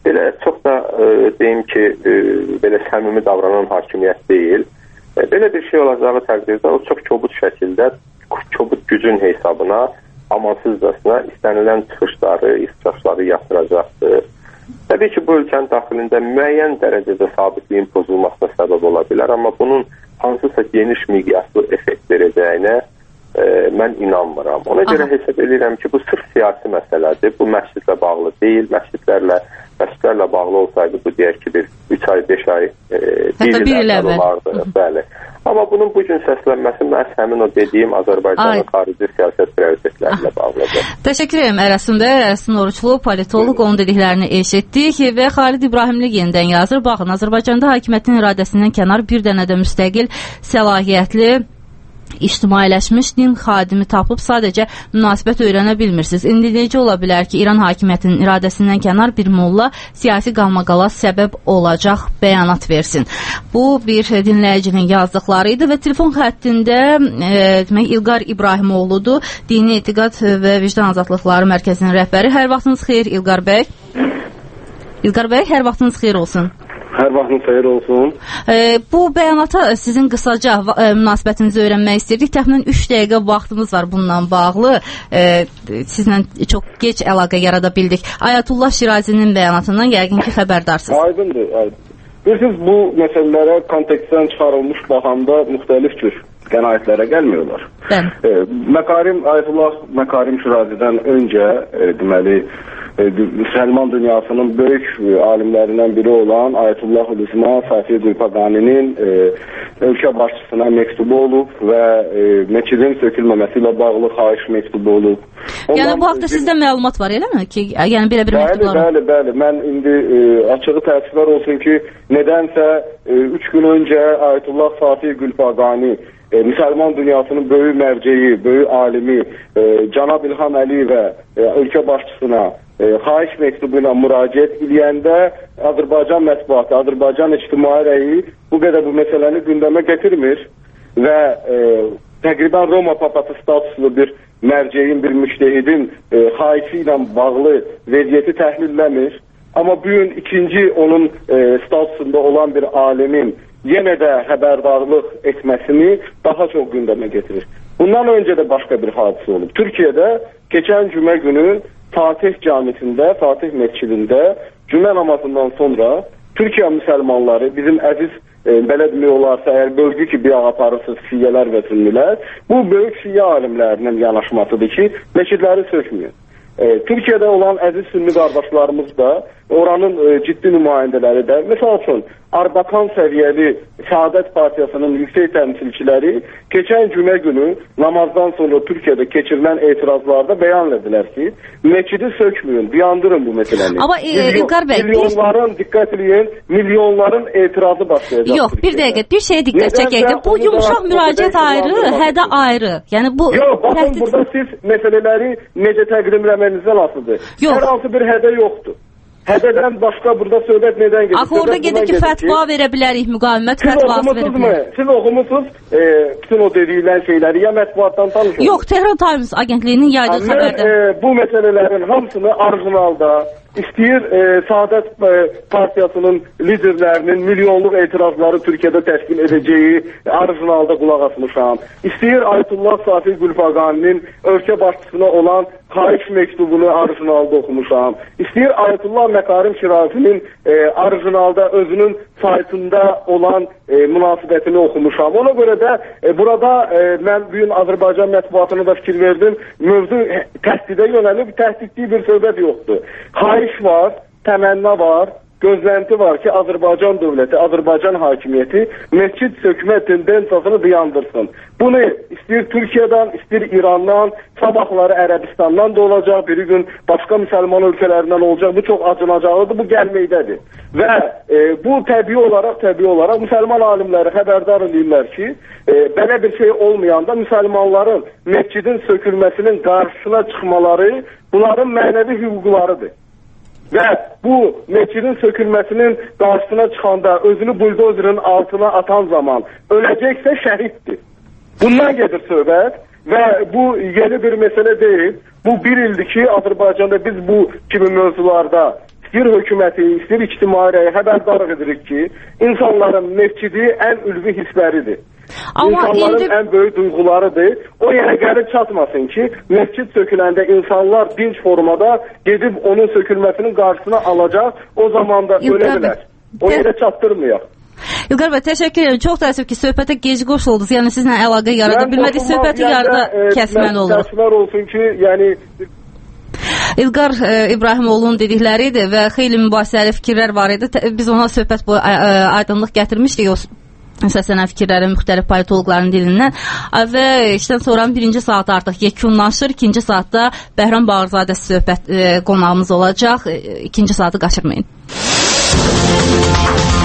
belə çox da deyim ki, belə səmimi davranan hakimiyyət deyil. Belə bir şey olacağı təqdirdə o çox kobud şəkildə, kobud gücün hesabına, amansızcasına istənilən çıxışları, ixtişaşları yatıracaqdır. Təbii ki, bu ölkənin daxilində müəyyən dərəcədə sabitliyin pozulmasına səbəb ola bilər, amma bunun hansısa geniş miqyaslı effekt verəcəyinə mən inanmıram. Ona görə hesab edirəm ki, bu sırf siyasi məsələdir. Bu məscidlə bağlı deyil. Məscidlərlə bağlı olsaydı bu deyək ki, bir 3 ay, 5 ay bir il olardı. Bəli. Amma bunun bugün səslənməsi məhz həmin o dediyim Azərbaycanın xarici siyasət prioritetlərinə bağlıdır. Təşəkkür edirəm Ərəsun bəy. Ərəsun Oruçlu, politoloq, onun dediklərini eşitdik və Xalid İbrahimli yenidən yazır. Baxın, Azərbaycanda hakimiyyətin iradəsindən kənar bir dənə də müstəqil, səlahiyyətli, ictimailəşmiş din xadimi tapıb sadəcə münasibət öyrənə bilmirsiniz. İndi necə ola bilər ki, İran hakimiyyətinin iradəsindən kənar bir molla siyasi qalmaqala səbəb olacaq bəyanat versin? Bu bir dinləyicinin yazdıqları idi və telefon xəttində demək İlqar İbrahimoğludur, Dini Etiqad və Vicdan Azadlıqları Mərkəzinin rəhbəri. Hər vaxtınız xeyir İlqar bəy. İlqar bəy, hər vaxtınız xeyir olsun. Hər vaxtınız xeyir olsun. Bu bəyanata sizin qısaca münasibətinizi öyrənmək istəyirdik. Təxminən 3 dəqiqə vaxtımız var bununla bağlı. Sizlə çox geç əlaqə yarada bildik. Ayətullah Şirazinin bəyanatından yəqin ki, xəbərdarsınız. Aydındır. Bilirsiniz, bu məsələlərə kontekstdən çıxarılmış baxanda müxtəlif cür qənaətlərə gəlmiyorlar. Ayətullah Məkarim Şirazidən öncə deməli Müsəlman dünyasının böyük alimlərindən biri olan Ayətullah Hüsma Safi Gülpaqaninin ölkə başçısına məktubu olub və məscidin sökülməməsi ilə bağlı xahiş məktubu olub. Yəni bu haqda sizdə məlumat var, eləmi ki? Yəni belə bir məktublar. Bəli. Mən indi açığı təəssüflər olsun ki, nədənsə 3 gün öncə Ayətullah Safi Gülpaqani Müsəlman dünyasının böyük mərceyi, böyük alimi Cənab İlham Əliyevə ölkə başçısına xahiş məktubu ilə müraciət edəndə Azərbaycan mətbuatı, Azərbaycan ictimai rəyi bu qədər bu məsələni gündəmə gətirmir və təqribən Roma papası statuslu bir mərceyin, bir müştəhidin xahişi ilə bağlı vəziyyəti təhlilləmir. Amma bu gün ikinci onun statusunda olan bir alimin yenə də xəbərdarlıq etməsini daha çox gündəmə getirir. Bundan öncə də başqa bir hadisə olub. Türkiyədə keçən cümə günü Fatih Camisində, Fatih məscidində cümə namazından sonra Türkiyə müsəlmanları, bizim əziz belə demək olarsa, əgər bölgü ki, bir aparırsınız şiyyələr və sünnilər, bu böyük şiyyə alimlərinin yanaşmasıdır ki, məscidləri sökmüyor. Türkiyədə olan əziz sünni qardaşlarımız da, oranın ciddi nümayəndələri də, məsəl üçün, Arbakan səviyyəli Səadət Partiyasının yüksək təmsilçiləri keçən cümə günü namazdan sonra Türkiyədə keçirilən etirazlarda bəyan edilər ki, məscidi sökməyin, dayandırın bu məsələni. Amma İlqar bəy, milyonların, diqqət edin, milyonların etirazı başlayacaq. Yox, bir dəqiqə, bir şeyə diqqət çəkək. Bu yumşaq müraciət ayrı, hədə ayrı. Yəni bu yox, baxın, burada siz məsələləri necə təqdimləmənizdən asılıdır. Hər hansı bir hədə yoxdur. Hədədən başqa burada söhbət nədən gedir? Axı orada gedir ki, fətva verə bilərik, müqavimət fətvası verə bilərik. Siz oxumusunuz bütün o dediklər şeyləri ya mətbuatdan tanışırsınız? Yox, Tehran Times agentliyinin yaydığı xəbərdə. Bu məsələlərin hamısını orijinalda istəyir Səadət Partiyasının liderlərinin milyonluq etirazları Türkiyədə təşkil edəcəyi orijinalda qulaq asmışam. İstəyir Ayətullah Safi Gülpaqaninin ölkə başçısına olan xahiş məktubunu orijinalda oxumuşam. İstəyir Ayətullah Məkarim Şirazinin orijinalda özünün saytında olan münasibətini oxumuşam. Ona görə də burada mən bugün Azərbaycan mətbuatına da fikir verdim. Mövzu təhdidə yönəlib, təhdidli bir söhbət yoxdur. Xahiş var, təmənna var, gözlənti var ki, Azərbaycan dövləti, Azərbaycan hakimiyyəti məscid sökmə tendensiyasını dayandırsın. Bunu istəyir Türkiyədən, istəyir İrandan, sabahları Ərəbistandan da olacaq, bir gün başqa müsəlman ölkələrindən olacaq. Bu çox acınacaqlıdır, bu gəlməkdədir. Və bu təbii olaraq müsəlman alimləri xəbərdar edirlər ki, belə bir şey olmayanda müsəlmanların məscidin sökülməsinin qarşısına çıxmaları bunların mənəvi hüquqlarıdır. Və bu məscidin sökülməsinin qarşısına çıxanda özünü buldozerin altına atan zaman öləcəksə şəhiddir. Bundan gedir söhbət və bu yeni bir məsələ deyil. Bu bir ildir ki, Azərbaycanda biz bu kimi mövzularda istəyir hökuməti, istəyir ictimai rəyi xəbərdarlıq edirik ki, insanların məscidi ən ülvi hissləridir. İnsanların ən böyük duyğularıdır. O yerə gəlib çatmasın ki, məscid söküləndə insanlar dinç formada gedib onun sökülməsinin qarşısına alacaq, o zaman da ölə bilər. O yerə çatdırmayaq. İlqar bəy, təşəkkür edirəm. Çox təəssüf ki, söhbətə gec qoşuldunuz. Yəni sizlə əlaqə yarada bilmədik, söhbəti yarıda kəsməli olur. Təəssüflər olsun ki, yəni İlqar İbrahimoğlu'nun dedikləri idi və xeyli mübahisəli fikirlər var idi. Biz ona söhbət boyu aydınlıq gətirmişdik o səslənən fikirlərin müxtəlif politologların dilindən və işdən sonra birinci saat artıq yekunlaşır. İkinci saatda Bəhram Bağırzadə söhbət qonağımız olacaq. İkinci saatı qaçırmayın.